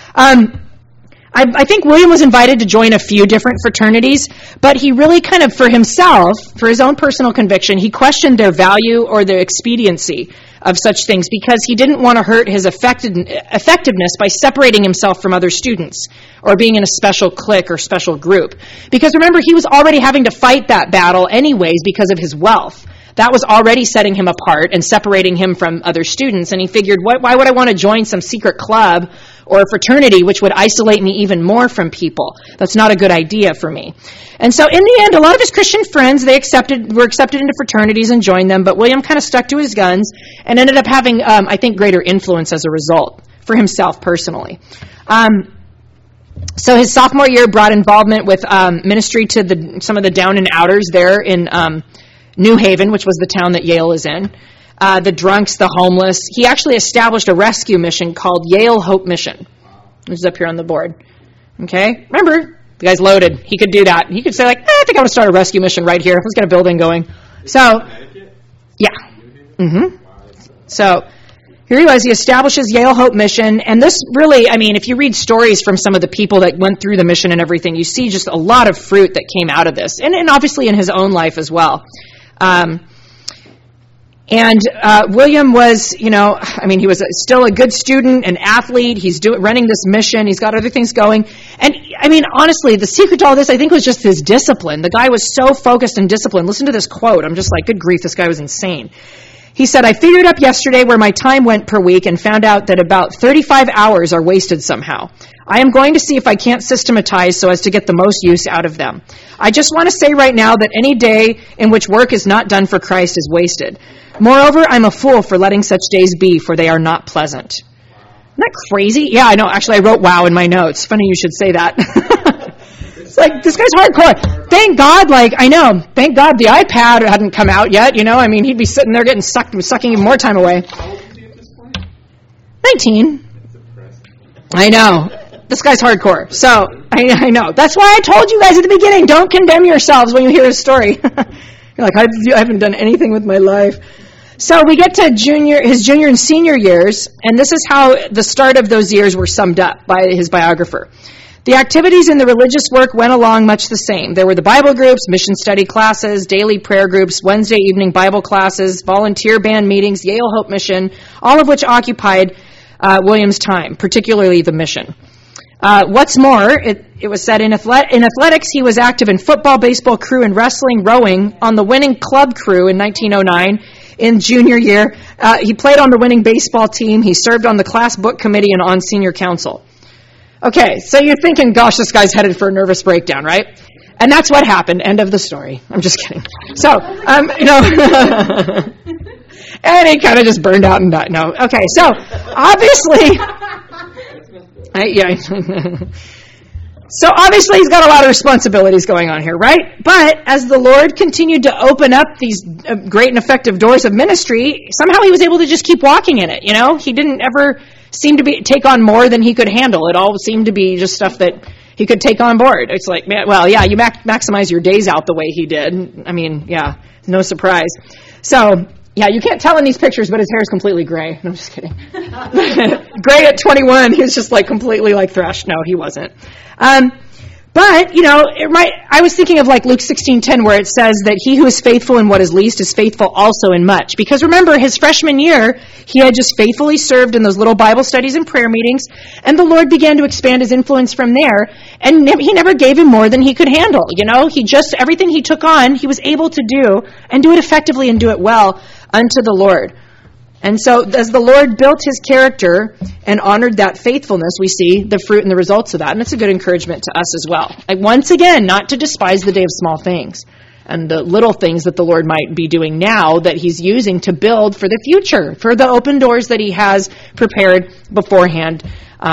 I think William was invited to join a few different fraternities, but he really kind of, for himself, for his own personal conviction, he questioned their value or their expediency of such things because he didn't want to hurt his effectiveness by separating himself from other students or being in a special clique or special group. Because remember, he was already having to fight that battle anyways because of his wealth. That was already setting him apart and separating him from other students. And he figured, why would I want to join some secret club or a fraternity which would isolate me even more from people? That's not a good idea for me. And so in the end, a lot of his Christian friends, were accepted into fraternities and joined them, but William kind of stuck to his guns and ended up having, I think, greater influence as a result for himself personally. So his sophomore year brought involvement with ministry to some of the down and outers there in New Haven, which was the town that Yale is in. The drunks, the homeless. He actually established a rescue mission called Yale Hope Mission, which is up here on the board. Okay? Remember, the guy's loaded. He could do that. He could say, I think I'm going to start a rescue mission right here. Let's get a building going. So, yeah. Mm-hmm. So, here he was. He establishes Yale Hope Mission. And this really, I mean, if you read stories from some of the people that went through the mission and everything, you see just a lot of fruit that came out of this. And obviously in his own life as well. William was, I mean, he was still a good student, an athlete. He's running this mission. He's got other things going. And, I mean, honestly, the secret to all this, I think, was just his discipline. The guy was so focused and disciplined. Listen to this quote. I'm just like, good grief, this guy was insane. He said, I figured up yesterday where my time went per week and found out that about 35 hours are wasted somehow. I am going to see if I can't systematize so as to get the most use out of them. I just want to say right now that any day in which work is not done for Christ is wasted. Moreover, I'm a fool for letting such days be, for they are not pleasant. Isn't that crazy? Yeah, I know. Actually, I wrote wow in my notes. Funny you should say that. It's like, this guy's hardcore. Thank God, thank God the iPad hadn't come out yet, I mean, he'd be sitting there getting sucking even more time away. How old is he at this point? 19. That's impressive. I know. This guy's hardcore. So, I know. That's why I told you guys at the beginning, don't condemn yourselves when you hear his story. You're like, I haven't done anything with my life. So we get to his junior and senior years, and this is how the start of those years were summed up by his biographer. The activities in the religious work went along much the same. There were the Bible groups, mission study classes, daily prayer groups, Wednesday evening Bible classes, volunteer band meetings, Yale Hope Mission, all of which occupied William's time, particularly the mission. What's more, it was said in athletics, he was active in football, baseball, crew, and wrestling, rowing on the winning club crew in 1909. In junior year, he played on the winning baseball team. He served on the class book committee and on senior council. Okay, so you're thinking, gosh, this guy's headed for a nervous breakdown, right? And that's what happened. End of the story. I'm just kidding. So, and he kind of just burned out and died. No, okay, so obviously, so obviously he's got a lot of responsibilities going on here, right? But as the Lord continued to open up these great and effective doors of ministry, somehow he was able to just keep walking in it, He didn't ever seem to take on more than he could handle. It all seemed to be just stuff that he could take on board. It's like, man, well, yeah, you maximize your days out the way he did. I mean, yeah, no surprise. So, yeah, you can't tell in these pictures, but his hair is completely gray. No, I'm just kidding. Gray at 21, he was just like completely like threshed. No, he wasn't. But, I was thinking of like Luke 16:10 where it says that he who is faithful in what is least is faithful also in much. Because remember, his freshman year, he had just faithfully served in those little Bible studies and prayer meetings, and the Lord began to expand his influence from there, and he never gave him more than he could handle. Everything he took on, he was able to do, and do it effectively and do it well unto the Lord. And so as the Lord built his character and honored that faithfulness, we see the fruit and the results of that. And it's a good encouragement to us as well. And once again, not to despise the day of small things and the little things that the Lord might be doing now that he's using to build for the future, for the open doors that he has prepared beforehand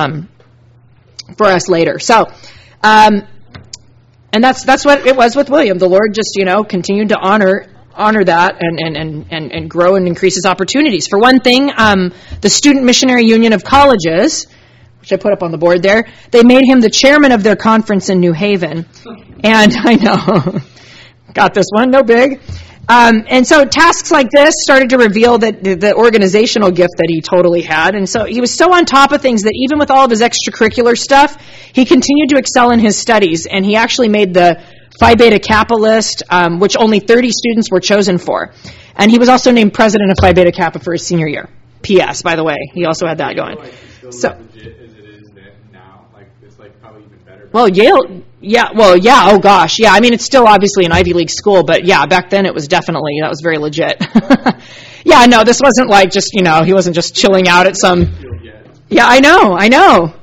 for us later. So, and that's what it was with William. The Lord just, continued to honor that and grow and increase his opportunities. For one thing, the Student Missionary Union of Colleges, which I put up on the board there, they made him the chairman of their conference in New Haven. And I know, got this one, no big. And so tasks like this started to reveal that the organizational gift that he totally had. And so he was so on top of things that even with all of his extracurricular stuff, he continued to excel in his studies. And he actually made the Phi Beta Kappa list, which only 30 students were chosen for. And he was also named president of Phi Beta Kappa for his senior year. P.S., by the way, he also had that going. So legit as it is now, it's probably even better. Well, Yale, oh gosh, yeah. I mean, it's still obviously an Ivy League school, but yeah, back then it was definitely, that was very legit. Yeah, no, this wasn't like just, he wasn't just chilling out at some, yeah, I know.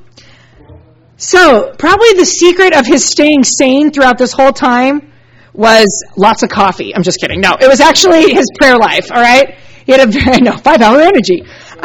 So, probably the secret of his staying sane throughout this whole time was lots of coffee. I'm just kidding. No, it was actually his prayer life, all right? He had 5-hour energy.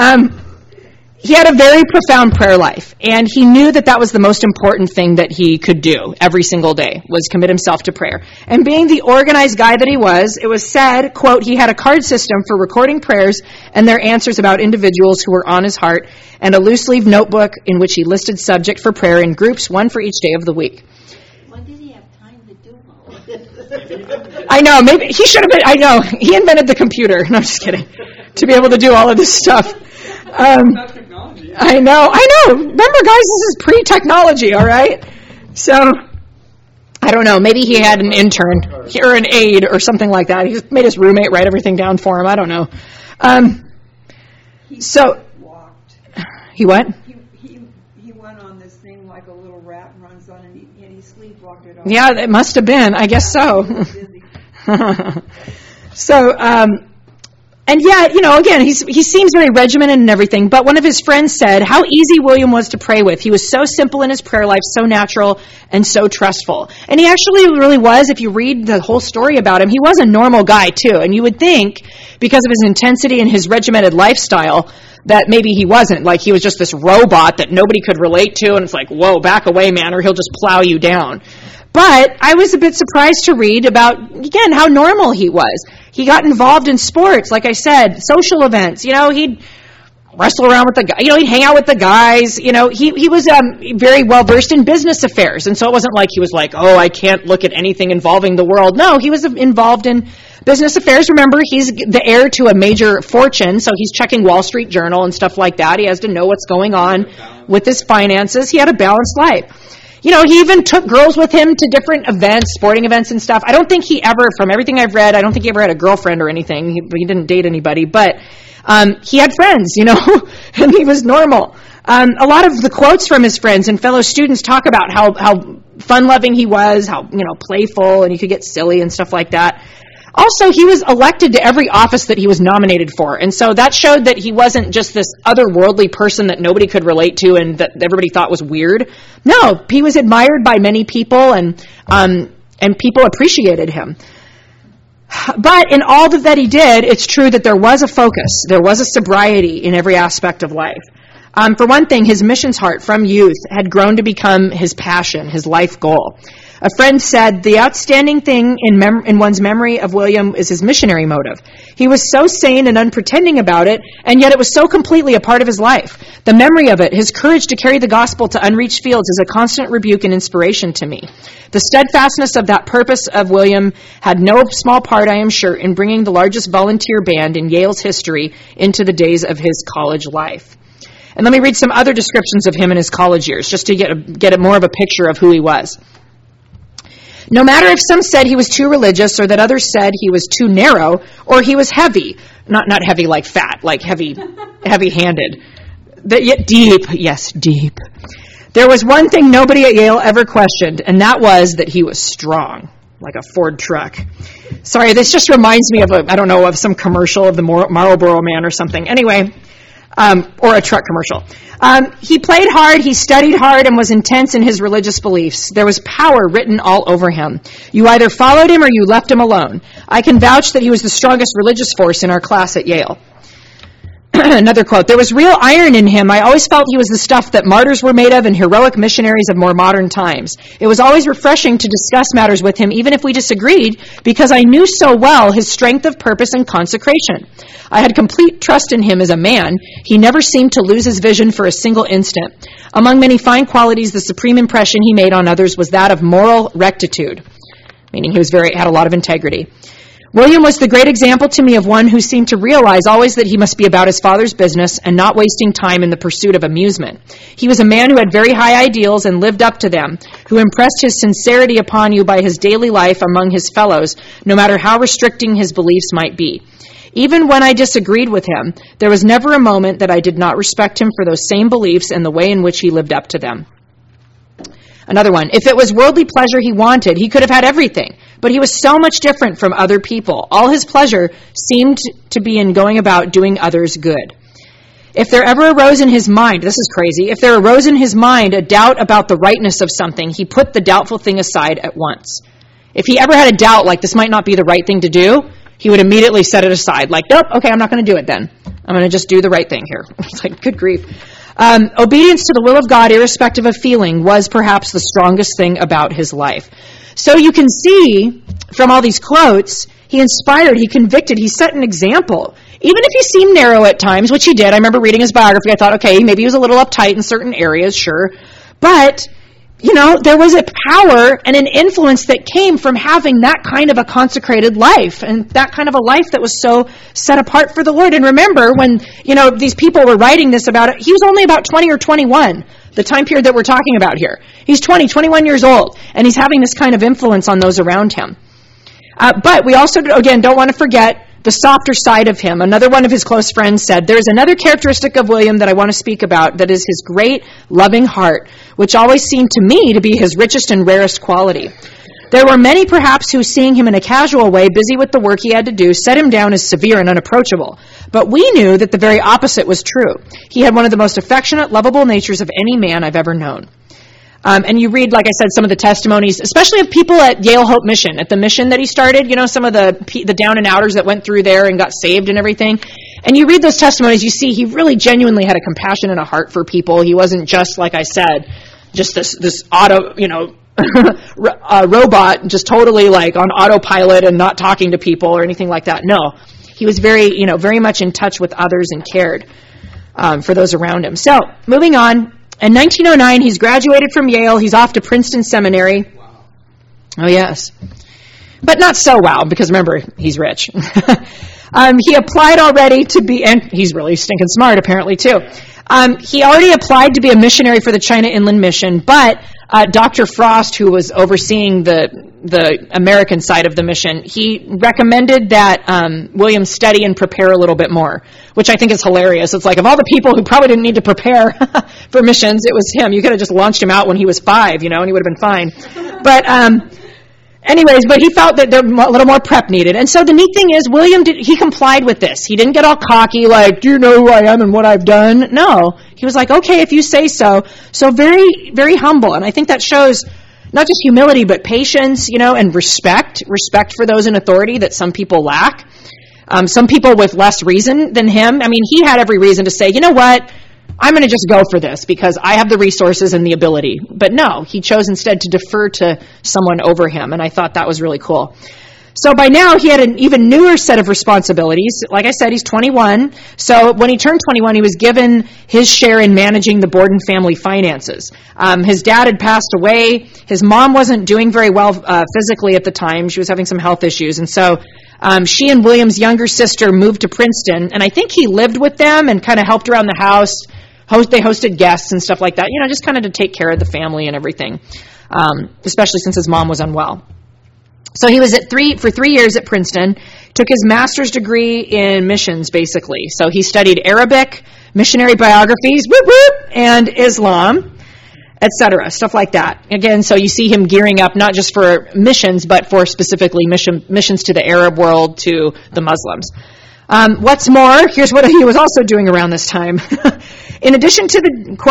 He had a very profound prayer life, and he knew that was the most important thing that he could do every single day, was commit himself to prayer. And being the organized guy that he was, it was said, quote, he had a card system for recording prayers and their answers about individuals who were on his heart, and a loose-leaf notebook in which he listed subject for prayer in groups, one for each day of the week. When did he have time to do all of this? I know, maybe he should have been, he invented the computer. No, I'm just kidding. To be able to do all of this stuff. Not technology. I know. Remember, guys, this is pre-technology, all right? So, I don't know. Maybe he had an intern or an aide or something like that. He just made his roommate write everything down for him. I don't know. He So, walked. he what? He went on this thing like a little rat runs on, and he sleepwalked it off. Yeah, it must have been. I guess so. Dizzy. So, and yet, again, he seems very regimented and everything, but one of his friends said how easy William was to pray with. He was so simple in his prayer life, so natural, and so trustful. And he actually really was, if you read the whole story about him, he was a normal guy, too. And you would think, because of his intensity and his regimented lifestyle, that maybe he wasn't. Like, he was just this robot that nobody could relate to, and it's like, whoa, back away, man, or he'll just plow you down. But I was a bit surprised to read about, again, how normal he was. He got involved in sports, like I said, social events. He'd wrestle around with the guys. He'd hang out with the guys. He was very well versed in business affairs. And so it wasn't like he was like, oh, I can't look at anything involving the world. No, he was involved in business affairs. Remember, he's the heir to a major fortune, so he's checking Wall Street Journal and stuff like that. He has to know what's going on with his finances. He had a balanced life. He even took girls with him to different events, sporting events and stuff. I don't think he ever, from everything I've read, I don't think he ever had a girlfriend or anything. He didn't date anybody, but he had friends, and he was normal. A lot of the quotes from his friends and fellow students talk about how fun-loving he was, how, playful, and he could get silly and stuff like that. Also, he was elected to every office that he was nominated for, and so that showed that he wasn't just this otherworldly person that nobody could relate to and that everybody thought was weird. No, he was admired by many people, and people appreciated him. But in all that he did, it's true that there was a focus, there was a sobriety in every aspect of life. For one thing, his missions heart from youth had grown to become his passion, his life goal. A friend said, the outstanding thing in one's memory of William is his missionary motive. He was so sane and unpretending about it, and yet it was so completely a part of his life. The memory of it, his courage to carry the gospel to unreached fields, is a constant rebuke and inspiration to me. The steadfastness of that purpose of William had no small part, I am sure, in bringing the largest volunteer band in Yale's history into the days of his college life. And let me read some other descriptions of him in his college years, just to get more of a picture of who he was. No matter if some said he was too religious, or that others said he was too narrow, or he was heavy, not heavy like fat, like heavy-handed, yet deep, yes, deep. There was one thing nobody at Yale ever questioned, and that was that he was strong, like a Ford truck. Sorry, this just reminds me of some commercial of the Marlboro Man or something. Anyway, or a truck commercial. He played hard, he studied hard, and was intense in his religious beliefs. There was power written all over him. You either followed him or you left him alone. I can vouch that he was the strongest religious force in our class at Yale. Another quote, there was real iron in him. I always felt he was the stuff that martyrs were made of and heroic missionaries of more modern times. It was always refreshing to discuss matters with him, even if we disagreed, because I knew so well his strength of purpose and consecration. I had complete trust in him as a man. He never seemed to lose his vision for a single instant. Among many fine qualities, the supreme impression he made on others was that of moral rectitude, meaning he had a lot of integrity. William was the great example to me of one who seemed to realize always that he must be about his father's business and not wasting time in the pursuit of amusement. He was a man who had very high ideals and lived up to them, who impressed his sincerity upon you by his daily life among his fellows, no matter how restricting his beliefs might be. Even when I disagreed with him, there was never a moment that I did not respect him for those same beliefs and the way in which he lived up to them. Another one, if it was worldly pleasure he wanted, he could have had everything. But he was so much different from other people. All his pleasure seemed to be in going about doing others good. If there ever arose in his mind, this is crazy, if there arose in his mind a doubt about the rightness of something, he put the doubtful thing aside at once. If he ever had a doubt, like this might not be the right thing to do, he would immediately set it aside. Like, nope, okay, I'm not going to do it then. I'm going to just do the right thing here. It's like, good grief. Obedience to the will of God, irrespective of feeling, was perhaps the strongest thing about his life. So you can see from all these quotes, he inspired, he convicted, he set an example. Even if he seemed narrow at times, which he did. I remember reading his biography. I thought, okay, maybe he was a little uptight in certain areas, sure. But there was a power and an influence that came from having that kind of a consecrated life and that kind of a life that was so set apart for the Lord. And remember, when, these people were writing this about it, he was only about 20 or 21, the time period that we're talking about here. He's 20, 21 years old, and he's having this kind of influence on those around him. But we also, again, don't want to forget the softer side of him. Another one of his close friends said, "There's another characteristic of William that I want to speak about, that is his great, loving heart, which always seemed to me to be his richest and rarest quality. There were many, perhaps, who, seeing him in a casual way, busy with the work he had to do, set him down as severe and unapproachable. But we knew that the very opposite was true. He had one of the most affectionate, lovable natures of any man I've ever known." And you read, like I said, some of the testimonies, especially of people at Yale Hope Mission, at the mission that he started, some of the down and outers that went through there and got saved and everything. And you read those testimonies, you see he really genuinely had a compassion and a heart for people. He wasn't just, like I said, just this auto, robot, just totally like on autopilot and not talking to people or anything like that. No, he was very, very much in touch with others and cared for those around him. So, moving on. In 1909, he's graduated from Yale. He's off to Princeton Seminary. Wow. Oh, yes. But not so wow, because remember, he's rich. He applied already to be, and he's really stinking smart, apparently, too. He already applied to be a missionary for the China Inland Mission, but Dr. Frost, who was overseeing the American side of the mission, he recommended that William study and prepare a little bit more, which I think is hilarious. It's like, of all the people who probably didn't need to prepare for missions, it was him. You could have just launched him out when he was 5, and he would have been fine. But but he felt that there was a little more prep needed. And so the neat thing is, William, he complied with this. He didn't get all cocky, like, do you know who I am and what I've done? No. He was like, okay, if you say so. So very, very humble. And I think that shows not just humility, but patience, and respect for those in authority that some people lack. Some people with less reason than him. I mean, he had every reason to say, you know what? I'm going to just go for this because I have the resources and the ability. But no, he chose instead to defer to someone over him, and I thought that was really cool. So by now, he had an even newer set of responsibilities. Like I said, he's 21. So when he turned 21, he was given his share in managing the Borden family finances. His dad had passed away. His mom wasn't doing very well physically at the time. She was having some health issues. And so she and William's younger sister moved to Princeton, and I think he lived with them and kind of helped around the house. They hosted guests and stuff like that, just kind of to take care of the family and everything, especially since his mom was unwell. So he was for 3 years at Princeton, took his master's degree in missions, basically. So he studied Arabic, missionary biographies, and Islam, etc., stuff like that. Again, so you see him gearing up not just for missions, but for specifically missions to the Arab world, to the Muslims. What's more, here's what he was also doing around this time. In addition to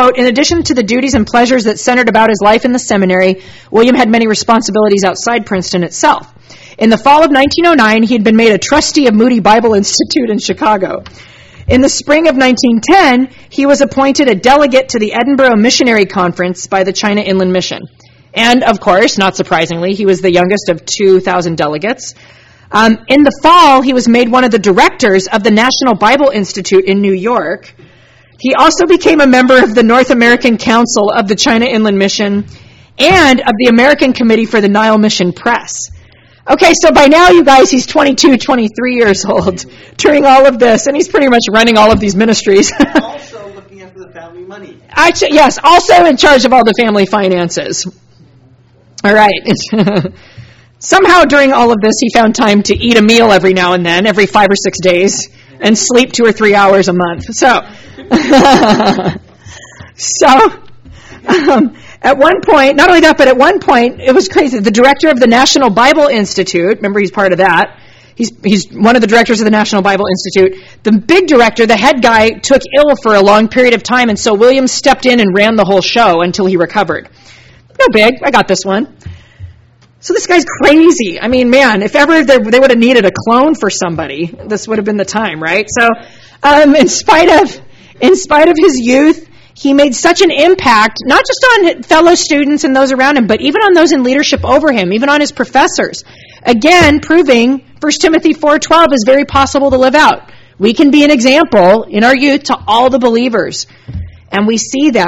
the duties and pleasures that centered about his life in the seminary, William had many responsibilities outside Princeton itself. In the fall of 1909, he had been made a trustee of Moody Bible Institute in Chicago. In the spring of 1910, he was appointed a delegate to the Edinburgh Missionary Conference by the China Inland Mission. And, of course, not surprisingly, he was the youngest of 2,000 delegates. In the fall, he was made one of the directors of the National Bible Institute in New York. He also became a member of the North American Council of the China Inland Mission and of the American Committee for the Nile Mission Press. Okay, so by now, you guys, he's 22, 23 years old, doing all of this, and he's pretty much running all of these ministries. Also looking after the family money. Yes, also in charge of all the family finances. All right. Somehow during all of this, he found time to eat a meal every now and then, every 5 or 6 days, and sleep 2 or 3 hours a month. At one point, not only that, but at one point, it was crazy. The director of the National Bible Institute, remember he's part of that, he's one of the directors of the National Bible Institute. The big director, the head guy, took ill for a long period of time, and so William stepped in and ran the whole show until he recovered. No big, I got this one. So this guy's crazy. I mean, man, if ever they would have needed a clone for somebody, this would have been the time, right? So, in spite of his youth, he made such an impact, not just on fellow students and those around him, but even on those in leadership over him, even on his professors. Again, proving 1 Timothy 4:12 is very possible to live out. We can be an example in our youth to all the believers. And we see that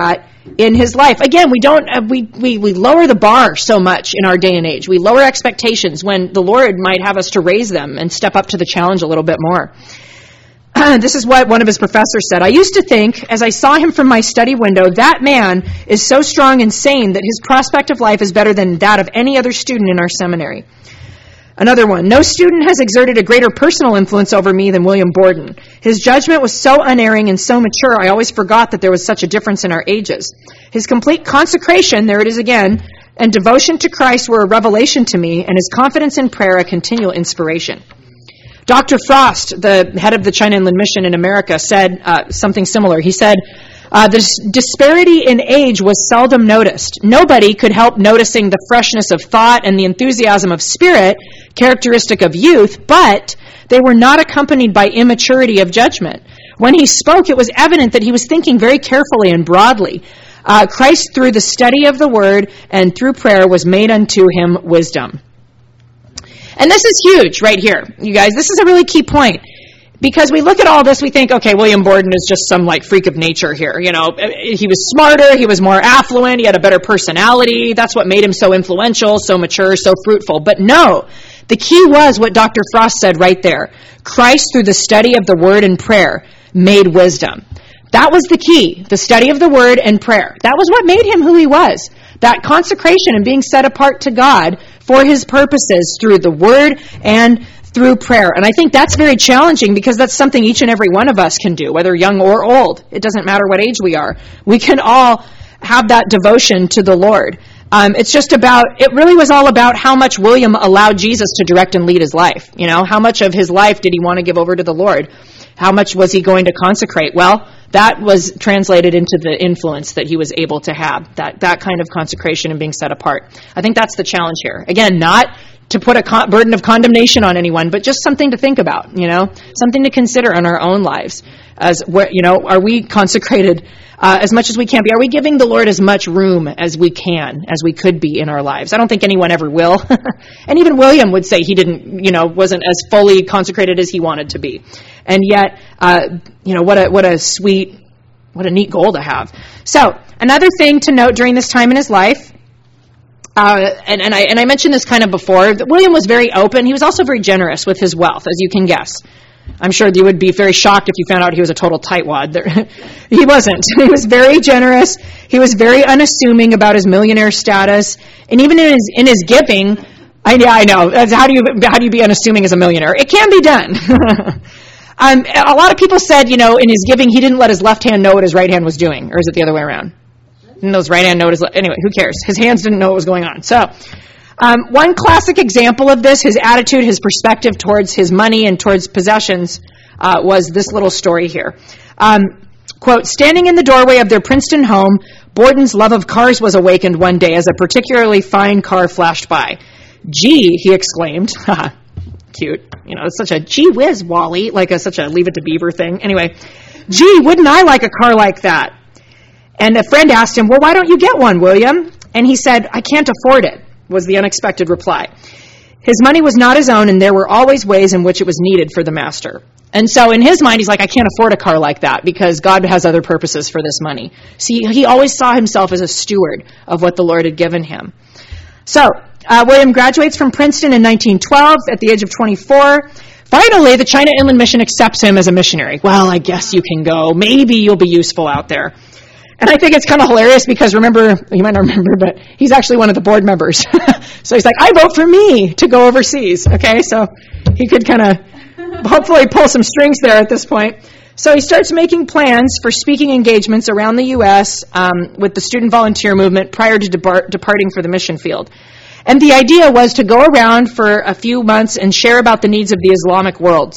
in his life. Again, we don't we lower the bar so much in our day and age. We lower expectations when the Lord might have us to raise them and step up to the challenge a little bit more. This is what one of his professors said. I used to think, as I saw him from my study window, that man is so strong and sane that his prospect of life is better than that of any other student in our seminary. Another one, no student has exerted a greater personal influence over me than William Borden. His judgment was so unerring and so mature, I always forgot that there was such a difference in our ages. His complete consecration, there it is again, and devotion to Christ were a revelation to me, and his confidence in prayer a continual inspiration. Dr. Frost, the head of the China Inland Mission in America, said something similar. He said, the disparity in age was seldom noticed. Nobody could help noticing the freshness of thought and the enthusiasm of spirit, characteristic of youth, but they were not accompanied by immaturity of judgment. When he spoke, it was evident that he was thinking very carefully and broadly. Christ, through the study of the Word and through prayer, was made unto him wisdom. And this is huge right here, you guys. This is a really key point. Because we look at all this, we think, okay, William Borden is just some like freak of nature here. You know, he was smarter, he was more affluent, he had a better personality. That's what made him so influential, so mature, so fruitful. But no, the key was what Dr. Frost said right there. Christ, through the study of the Word and prayer, made wisdom. That was the key, the study of the Word and prayer. That was what made him who he was. That consecration and being set apart to God for his purposes through the Word and through prayer. And I think that's very challenging because that's something each and every one of us can do, whether young or old. It doesn't matter what age we are. We can all have that devotion to the Lord. It really was all about how much William allowed Jesus to direct and lead his life. You know, how much of his life did he want to give over to the Lord? How much was he going to consecrate? Well, that was translated into the influence that he was able to have, that kind of consecration and being set apart. I think that's the challenge here. Again, not to put a burden of condemnation on anyone, but just something to think about, you know, something to consider in our own lives. Are we consecrated as much as we can be? Are we giving the Lord as much room as we can, as we could be in our lives? I don't think anyone ever will. And even William would say he wasn't as fully consecrated as he wanted to be. And yet, what a neat goal to have. So, another thing to note during this time in his life, and I mentioned this kind of before, that William was very open. He was also very generous with his wealth, as you can guess. I'm sure you would be very shocked if you found out he was a total tightwad. He wasn't. He was very generous. He was very unassuming about his millionaire status. And even in his giving, I know. How do you be unassuming as a millionaire? It can be done. A lot of people said, in his giving, he didn't let his left hand know what his right hand was doing. Or is it the other way around? And his right hand know anyway, who cares? His hands didn't know what was going on. So, one classic example of this, his attitude, his perspective towards his money and towards possessions, was this little story here. Quote, standing in the doorway of their Princeton home, Borden's love of cars was awakened one day as a particularly fine car flashed by. Gee, he exclaimed. Cute. It's such a gee whiz, Wally, such a Leave It to Beaver thing. Anyway, gee, wouldn't I like a car like that? And a friend asked him, well, why don't you get one, William? And he said, I can't afford it, was the unexpected reply. His money was not his own, and there were always ways in which it was needed for the master. And so in his mind, he's like, I can't afford a car like that because God has other purposes for this money. See, he always saw himself as a steward of what the Lord had given him. So, William graduates from Princeton in 1912 at the age of 24. Finally, the China Inland Mission accepts him as a missionary. Well, I guess you can go. Maybe you'll be useful out there. And I think it's kind of hilarious because remember, you might not remember, but he's actually one of the board members. So he's like, I vote for me to go overseas. Okay, so he could kind of hopefully pull some strings there at this point. So he starts making plans for speaking engagements around the U.S. With the student volunteer movement prior to departing for the mission field. And the idea was to go around for a few months and share about the needs of the Islamic world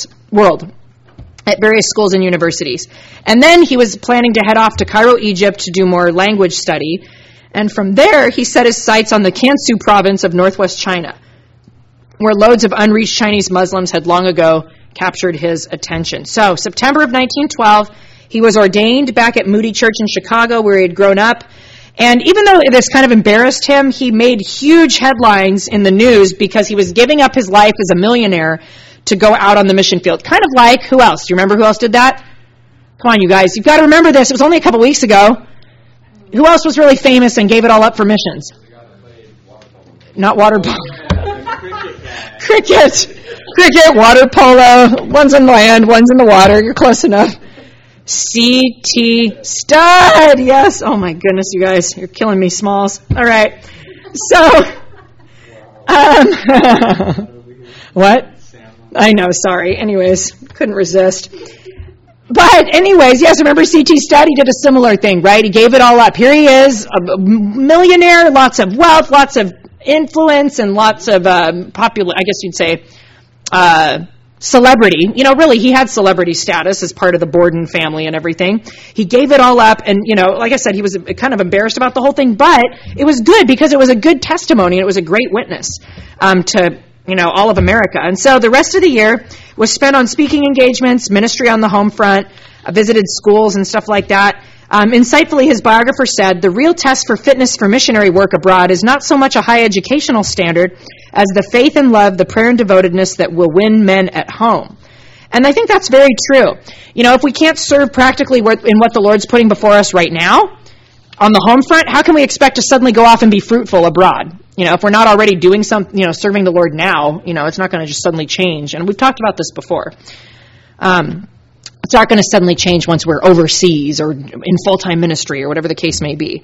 at various schools and universities. And then he was planning to head off to Cairo, Egypt to do more language study. And from there, he set his sights on the Kansu province of northwest China, where loads of unreached Chinese Muslims had long ago captured his attention. So, September of 1912, he was ordained back at Moody Church in Chicago, where he had grown up. And even though this kind of embarrassed him, he made huge headlines in the news because he was giving up his life as a millionaire to go out on the mission field. Kind of like, who else? Do you remember who else did that? Come on, you guys. You've got to remember this. It was only a couple weeks ago. Who else was really famous and gave it all up for missions? Not water polo. Cricket, water polo. One's on land, one's in the water. You're close enough. C.T. Studd. Yes. Oh my goodness, you guys, you're killing me, Smalls. All right. So, what? I know. Sorry. Anyways, couldn't resist. But anyways, yes, remember C.T. Studd? He did a similar thing, right? He gave it all up. Here he is, a millionaire, lots of wealth, lots of influence, and lots of popular, I guess you'd say, celebrity. You know, really, he had celebrity status as part of the Borden family and everything. He gave it all up, and, you know, like I said, he was kind of embarrassed about the whole thing, but it was good because it was a good testimony, and it was a great witness to, you know, all of America. And so the rest of the year was spent on speaking engagements, ministry on the home front, visited schools and stuff like that. Insightfully, his biographer said, the real test for fitness for missionary work abroad is not so much a high educational standard as the faith and love, the prayer and devotedness that will win men at home. And I think that's very true. You know, if we can't serve practically in what the Lord's putting before us right now, on the home front, how can we expect to suddenly go off and be fruitful abroad? You know, if we're not already doing something, you know, serving the Lord now, you know, it's not going to just suddenly change. And we've talked about this before. It's not going to suddenly change once we're overseas or in full-time ministry or whatever the case may be.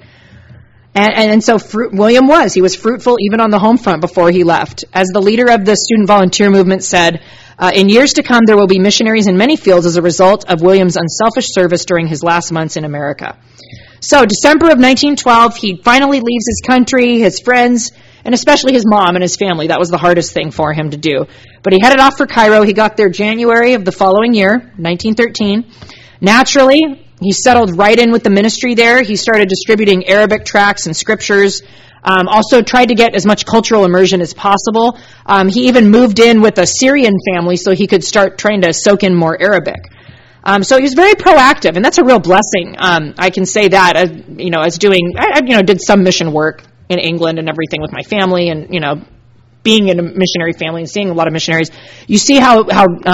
And so William he was fruitful even on the home front before he left. As the leader of the student volunteer movement said, in years to come, there will be missionaries in many fields as a result of William's unselfish service during his last months in America. So December of 1912, he finally leaves his country, his friends, and especially his mom and his family. That was the hardest thing for him to do. But he headed off for Cairo. He got there January of the following year, 1913. Naturally, he settled right in with the ministry there. He started distributing Arabic tracts and scriptures. Also tried to get as much cultural immersion as possible. He even moved in with a Syrian family so he could start trying to soak in more Arabic. So he was very proactive, and that's a real blessing. I can say that, as doing, I did some mission work in England and everything with my family, and, you know, being in a missionary family and seeing a lot of missionaries, you see how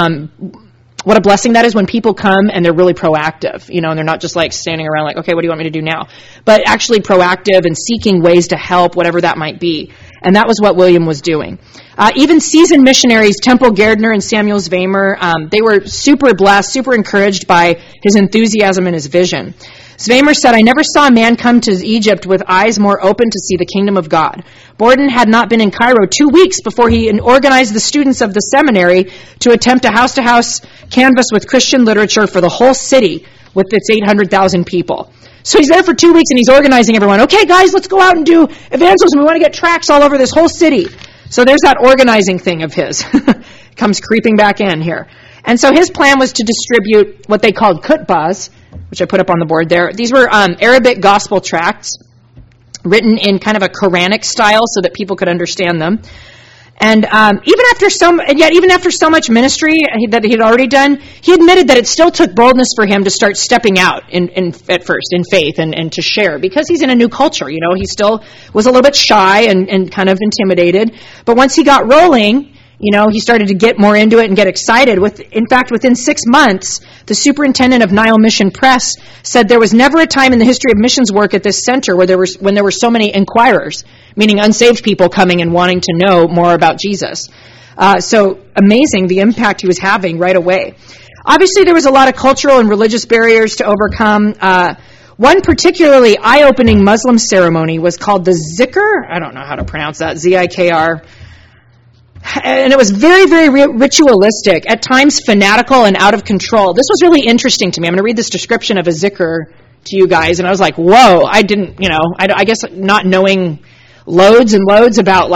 what a blessing that is when people come and they're really proactive, you know, and they're not just like standing around like, okay, what do you want me to do now? But actually proactive and seeking ways to help, whatever that might be. And that was what William was doing. Even seasoned missionaries, Temple Gardner and Samuel Zwemer, they were super blessed, super encouraged by his enthusiasm and his vision. Zwemer said, I never saw a man come to Egypt with eyes more open to see the kingdom of God. Borden had not been in Cairo 2 weeks before he organized the students of the seminary to attempt a house-to-house canvass with Christian literature for the whole city with its 800,000 people. So he's there for 2 weeks and he's organizing everyone. Okay, guys, let's go out and do evangelism. We want to get tracts all over this whole city. So there's that organizing thing of his. Comes creeping back in here. And so his plan was to distribute what they called khutbahs, which I put up on the board there. These were Arabic gospel tracts written in kind of a Quranic style so that people could understand them. And even after so much ministry that he had already done, he admitted that it still took boldness for him to start stepping out at first in faith and to share, because he's in a new culture. You know, he still was a little bit shy and kind of intimidated. But once he got rolling, you know, he started to get more into it and get excited. In fact, within 6 months, the superintendent of Nile Mission Press said there was never a time in the history of missions work at this center when there were so many inquirers, meaning unsaved people coming and wanting to know more about Jesus. So amazing the impact he was having right away. Obviously, there was a lot of cultural and religious barriers to overcome. One particularly eye-opening Muslim ceremony was called the Zikr. I don't know how to pronounce that, Z-I-K-R. And it was very, very ritualistic, at times fanatical and out of control. This was really interesting to me. I'm going to read this description of a zikr to you guys, and I was like, whoa, I didn't, I guess not knowing loads and loads about,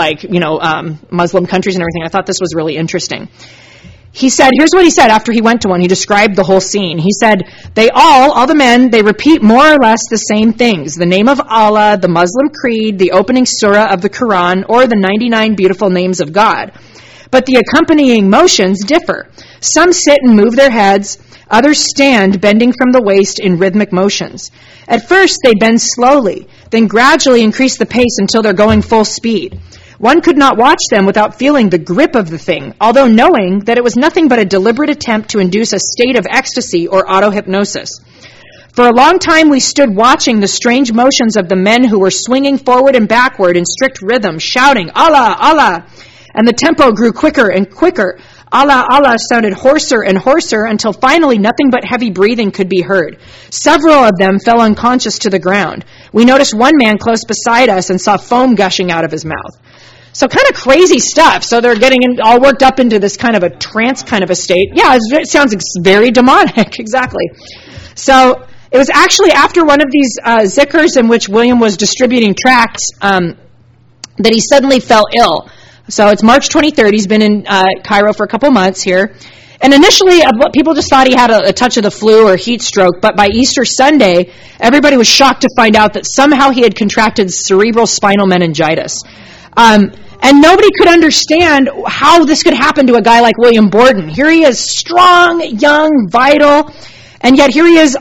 Muslim countries and everything, I thought this was really interesting. He said, here's what he said after he went to one. He described the whole scene. He said, all the men, they repeat more or less the same things. The name of Allah, the Muslim creed, the opening surah of the Quran, or the 99 beautiful names of God. But the accompanying motions differ. Some sit and move their heads. Others stand, bending from the waist in rhythmic motions. At first, they bend slowly, then gradually increase the pace until they're going full speed. One could not watch them without feeling the grip of the thing, although knowing that it was nothing but a deliberate attempt to induce a state of ecstasy or auto-hypnosis. For a long time we stood watching the strange motions of the men who were swinging forward and backward in strict rhythm, shouting, Allah, Allah. And the tempo grew quicker and quicker. Allah, Allah sounded hoarser and hoarser until finally nothing but heavy breathing could be heard. Several of them fell unconscious to the ground. We noticed one man close beside us and saw foam gushing out of his mouth. So kind of crazy stuff. So they're getting all worked up into this kind of a trance kind of a state. Yeah, it sounds very demonic, exactly. So it was actually after one of these zikrs in which William was distributing tracts that he suddenly fell ill. So it's March 23rd. He's been in Cairo for a couple months here. And initially, people just thought he had a touch of the flu or heat stroke, but by Easter Sunday, everybody was shocked to find out that somehow he had contracted cerebral spinal meningitis. And nobody could understand how this could happen to a guy like William Borden. Here he is, strong, young, vital, and yet here he is,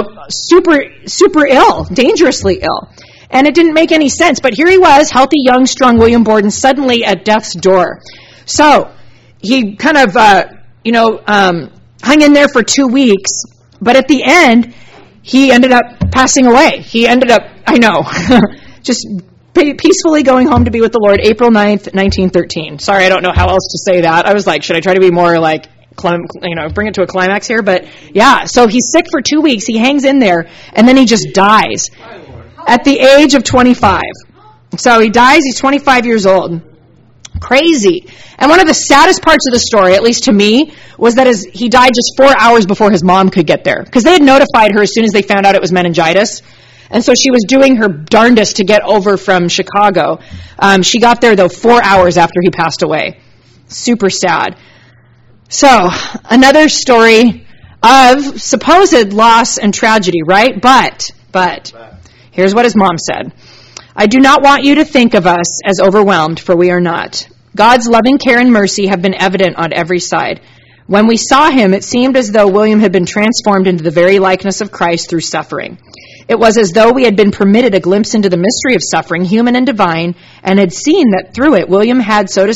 super ill, dangerously ill. And it didn't make any sense. But here he was, healthy, young, strong William Borden, suddenly at death's door. So he kind of, hung in there for 2 weeks. But at the end, he ended up passing away. He ended up, just peacefully going home to be with the Lord, April 9th, 1913. Sorry, I don't know how else to say that. I was like, should I try to be more like, bring it to a climax here? But yeah, so he's sick for 2 weeks. He hangs in there, and then he just dies at the age of 25. So he dies, he's 25 years old. Crazy. And one of the saddest parts of the story, at least to me, was that he died just 4 hours before his mom could get there. Because they had notified her as soon as they found out it was meningitis. And so she was doing her darndest to get over from Chicago. She got there, though, 4 hours after he passed away. Super sad. So, another story of supposed loss and tragedy, right? But, here's what his mom said. I do not want you to think of us as overwhelmed, for we are not. God's loving care and mercy have been evident on every side. When we saw him, it seemed as though William had been transformed into the very likeness of Christ through suffering. It was as though we had been permitted a glimpse into the mystery of suffering, human and divine, and had seen that through it God had, so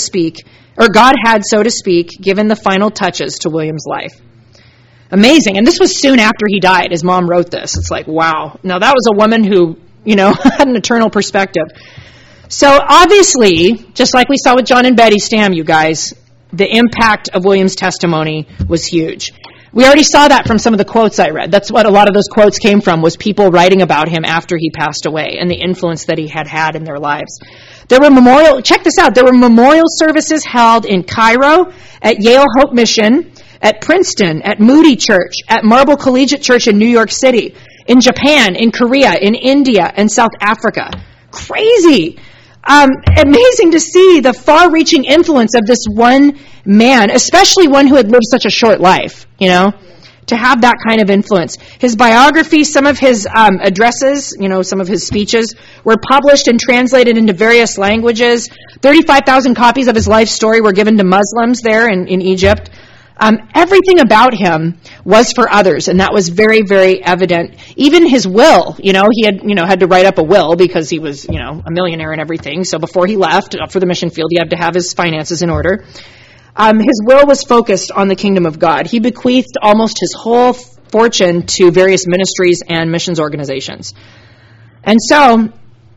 to speak, given the final touches to William's life. Amazing. And this was soon after he died. His mom wrote this. It's like, wow. Now that was a woman who, had an eternal perspective. So obviously, just like we saw with John and Betty Stam, you guys, the impact of William's testimony was huge. We already saw that from some of the quotes I read. That's what a lot of those quotes came from, was people writing about him after he passed away and the influence that he had in their lives. There were check this out, there were memorial services held in Cairo, at Yale Hope Mission, at Princeton, at Moody Church, at Marble Collegiate Church in New York City, in Japan, in Korea, in India, and South Africa. Crazy. Amazing to see the far-reaching influence of this one man, especially one who had lived such a short life, to have that kind of influence. His biography, some of his addresses, some of his speeches were published and translated into various languages. 35,000 copies of his life story were given to Muslims there in Egypt. Everything about him was for others, and that was very, very evident. Even his will, he had to write up a will because he was, a millionaire and everything. So before he left for the mission field, he had to have his finances in order. His will was focused on the kingdom of God. He bequeathed almost his whole fortune to various ministries and missions organizations. And so,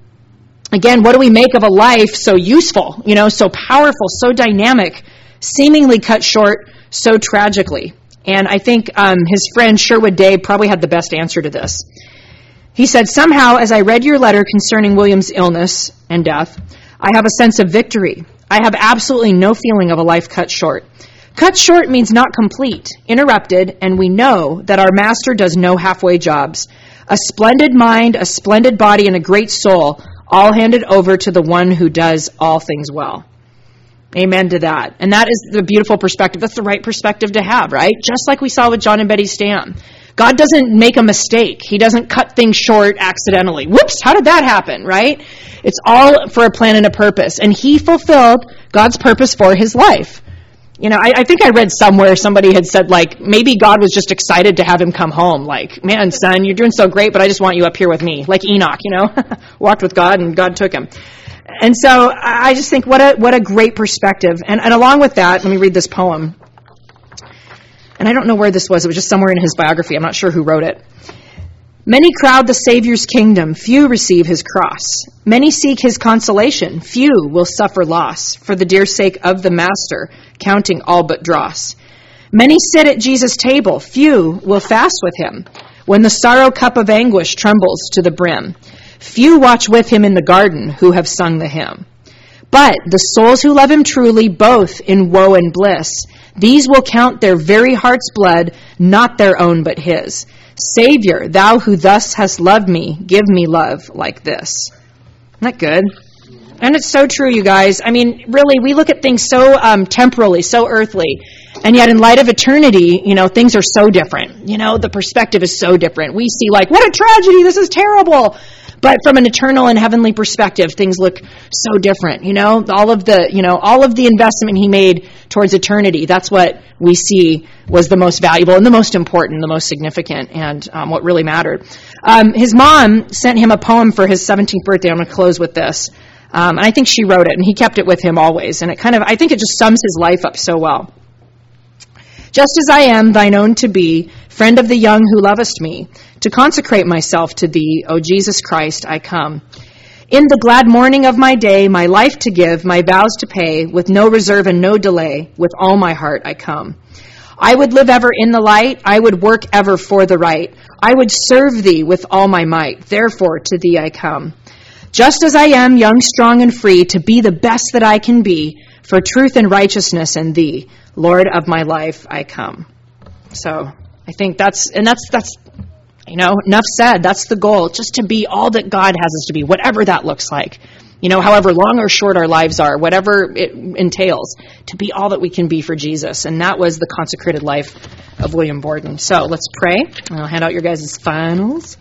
again, what do we make of a life so useful, so powerful, so dynamic, seemingly cut short so tragically? And I think his friend Sherwood Day probably had the best answer to this. He said, somehow, as I read your letter concerning William's illness and death, I have a sense of victory. I have absolutely no feeling of a life cut short. Cut short means not complete, interrupted, and we know that our master does no halfway jobs. A splendid mind, a splendid body, and a great soul, all handed over to the one who does all things well. Amen to that. And that is the beautiful perspective. That's the right perspective to have, right? Just like we saw with John and Betty Stam. God doesn't make a mistake. He doesn't cut things short accidentally. Whoops, how did that happen, right? It's all for a plan and a purpose. And he fulfilled God's purpose for his life. I think I read somewhere somebody had said, maybe God was just excited to have him come home. Man, son, you're doing so great, but I just want you up here with me. Like Enoch, walked with God and God took him. And so I just think what a great perspective. And along with that, let me read this poem. And I don't know where this was. It was just somewhere in his biography. I'm not sure who wrote it. Many crowd the Savior's kingdom, few receive his cross. Many seek his consolation, few will suffer loss, for the dear sake of the Master, counting all but dross. Many sit at Jesus' table, few will fast with him, when the sorrow cup of anguish trembles to the brim. Few watch with him in the garden, who have sung the hymn. But the souls who love him truly, both in woe and bliss, these will count their very heart's blood, not their own but his. Savior, thou who thus hast loved me, give me love like this. Isn't that good? And it's so true, you guys. I mean, really, we look at things so temporally, so earthly, and yet in light of eternity, things are so different. The perspective is so different. We see like, what a tragedy, this is terrible. But from an eternal and heavenly perspective, things look so different. All of the investment he made towards eternity, that's what we see was the most valuable and the most important, the most significant, and what really mattered. His mom sent him a poem for his 17th birthday. I'm going to close with this. And I think she wrote it, and he kept it with him always. And I think it just sums his life up so well. Just as I am thine own to be, friend of the young who lovest me, to consecrate myself to thee, O Jesus Christ, I come. In the glad morning of my day, my life to give, my vows to pay, with no reserve and no delay, with all my heart I come. I would live ever in the light, I would work ever for the right, I would serve thee with all my might, therefore to thee I come. Just as I am, young, strong, and free, to be the best that I can be, for truth and righteousness in thee, Lord of my life, I come. So I think that's enough said. That's the goal, just to be all that God has us to be, whatever that looks like. However long or short our lives are, whatever it entails, to be all that we can be for Jesus. And that was the consecrated life of William Borden. So let's pray. I'll hand out your guys' finals.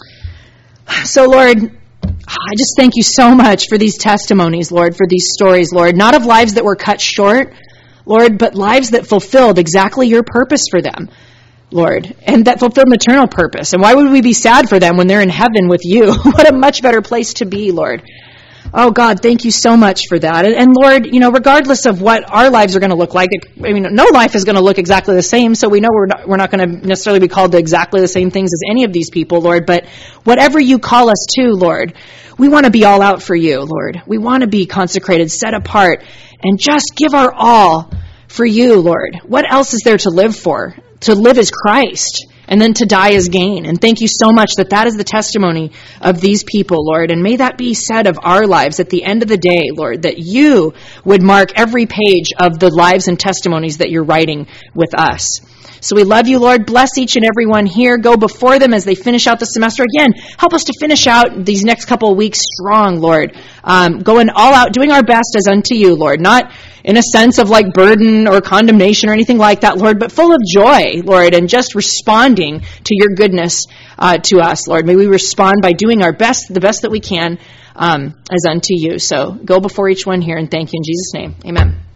So Lord, I just thank you so much for these testimonies, Lord, for these stories, Lord, not of lives that were cut short, Lord, but lives that fulfilled exactly your purpose for them, Lord, and that fulfilled an eternal purpose. And why would we be sad for them when they're in heaven with you? What a much better place to be, Lord. Oh, God, thank you so much for that. And Lord, regardless of what our lives are going to look like, no life is going to look exactly the same, so we know we're not going to necessarily be called to exactly the same things as any of these people, Lord, but whatever you call us to, Lord, we want to be all out for you, Lord. We want to be consecrated, set apart, and just give our all for you, Lord. What else is there to live for? To live as Christ, and then to die as gain. And thank you so much that is the testimony of these people, Lord. And may that be said of our lives at the end of the day, Lord, that you would mark every page of the lives and testimonies that you're writing with us. So we love you, Lord. Bless each and every one here. Go before them as they finish out the semester. Again, help us to finish out these next couple of weeks strong, Lord. Going all out, doing our best as unto you, Lord. Not in a sense of like burden or condemnation or anything like that, Lord, but full of joy, Lord, and just responding to your goodness to us, Lord. May we respond by doing our best, the best that we can as unto you. So go before each one here, and thank you in Jesus' name. Amen.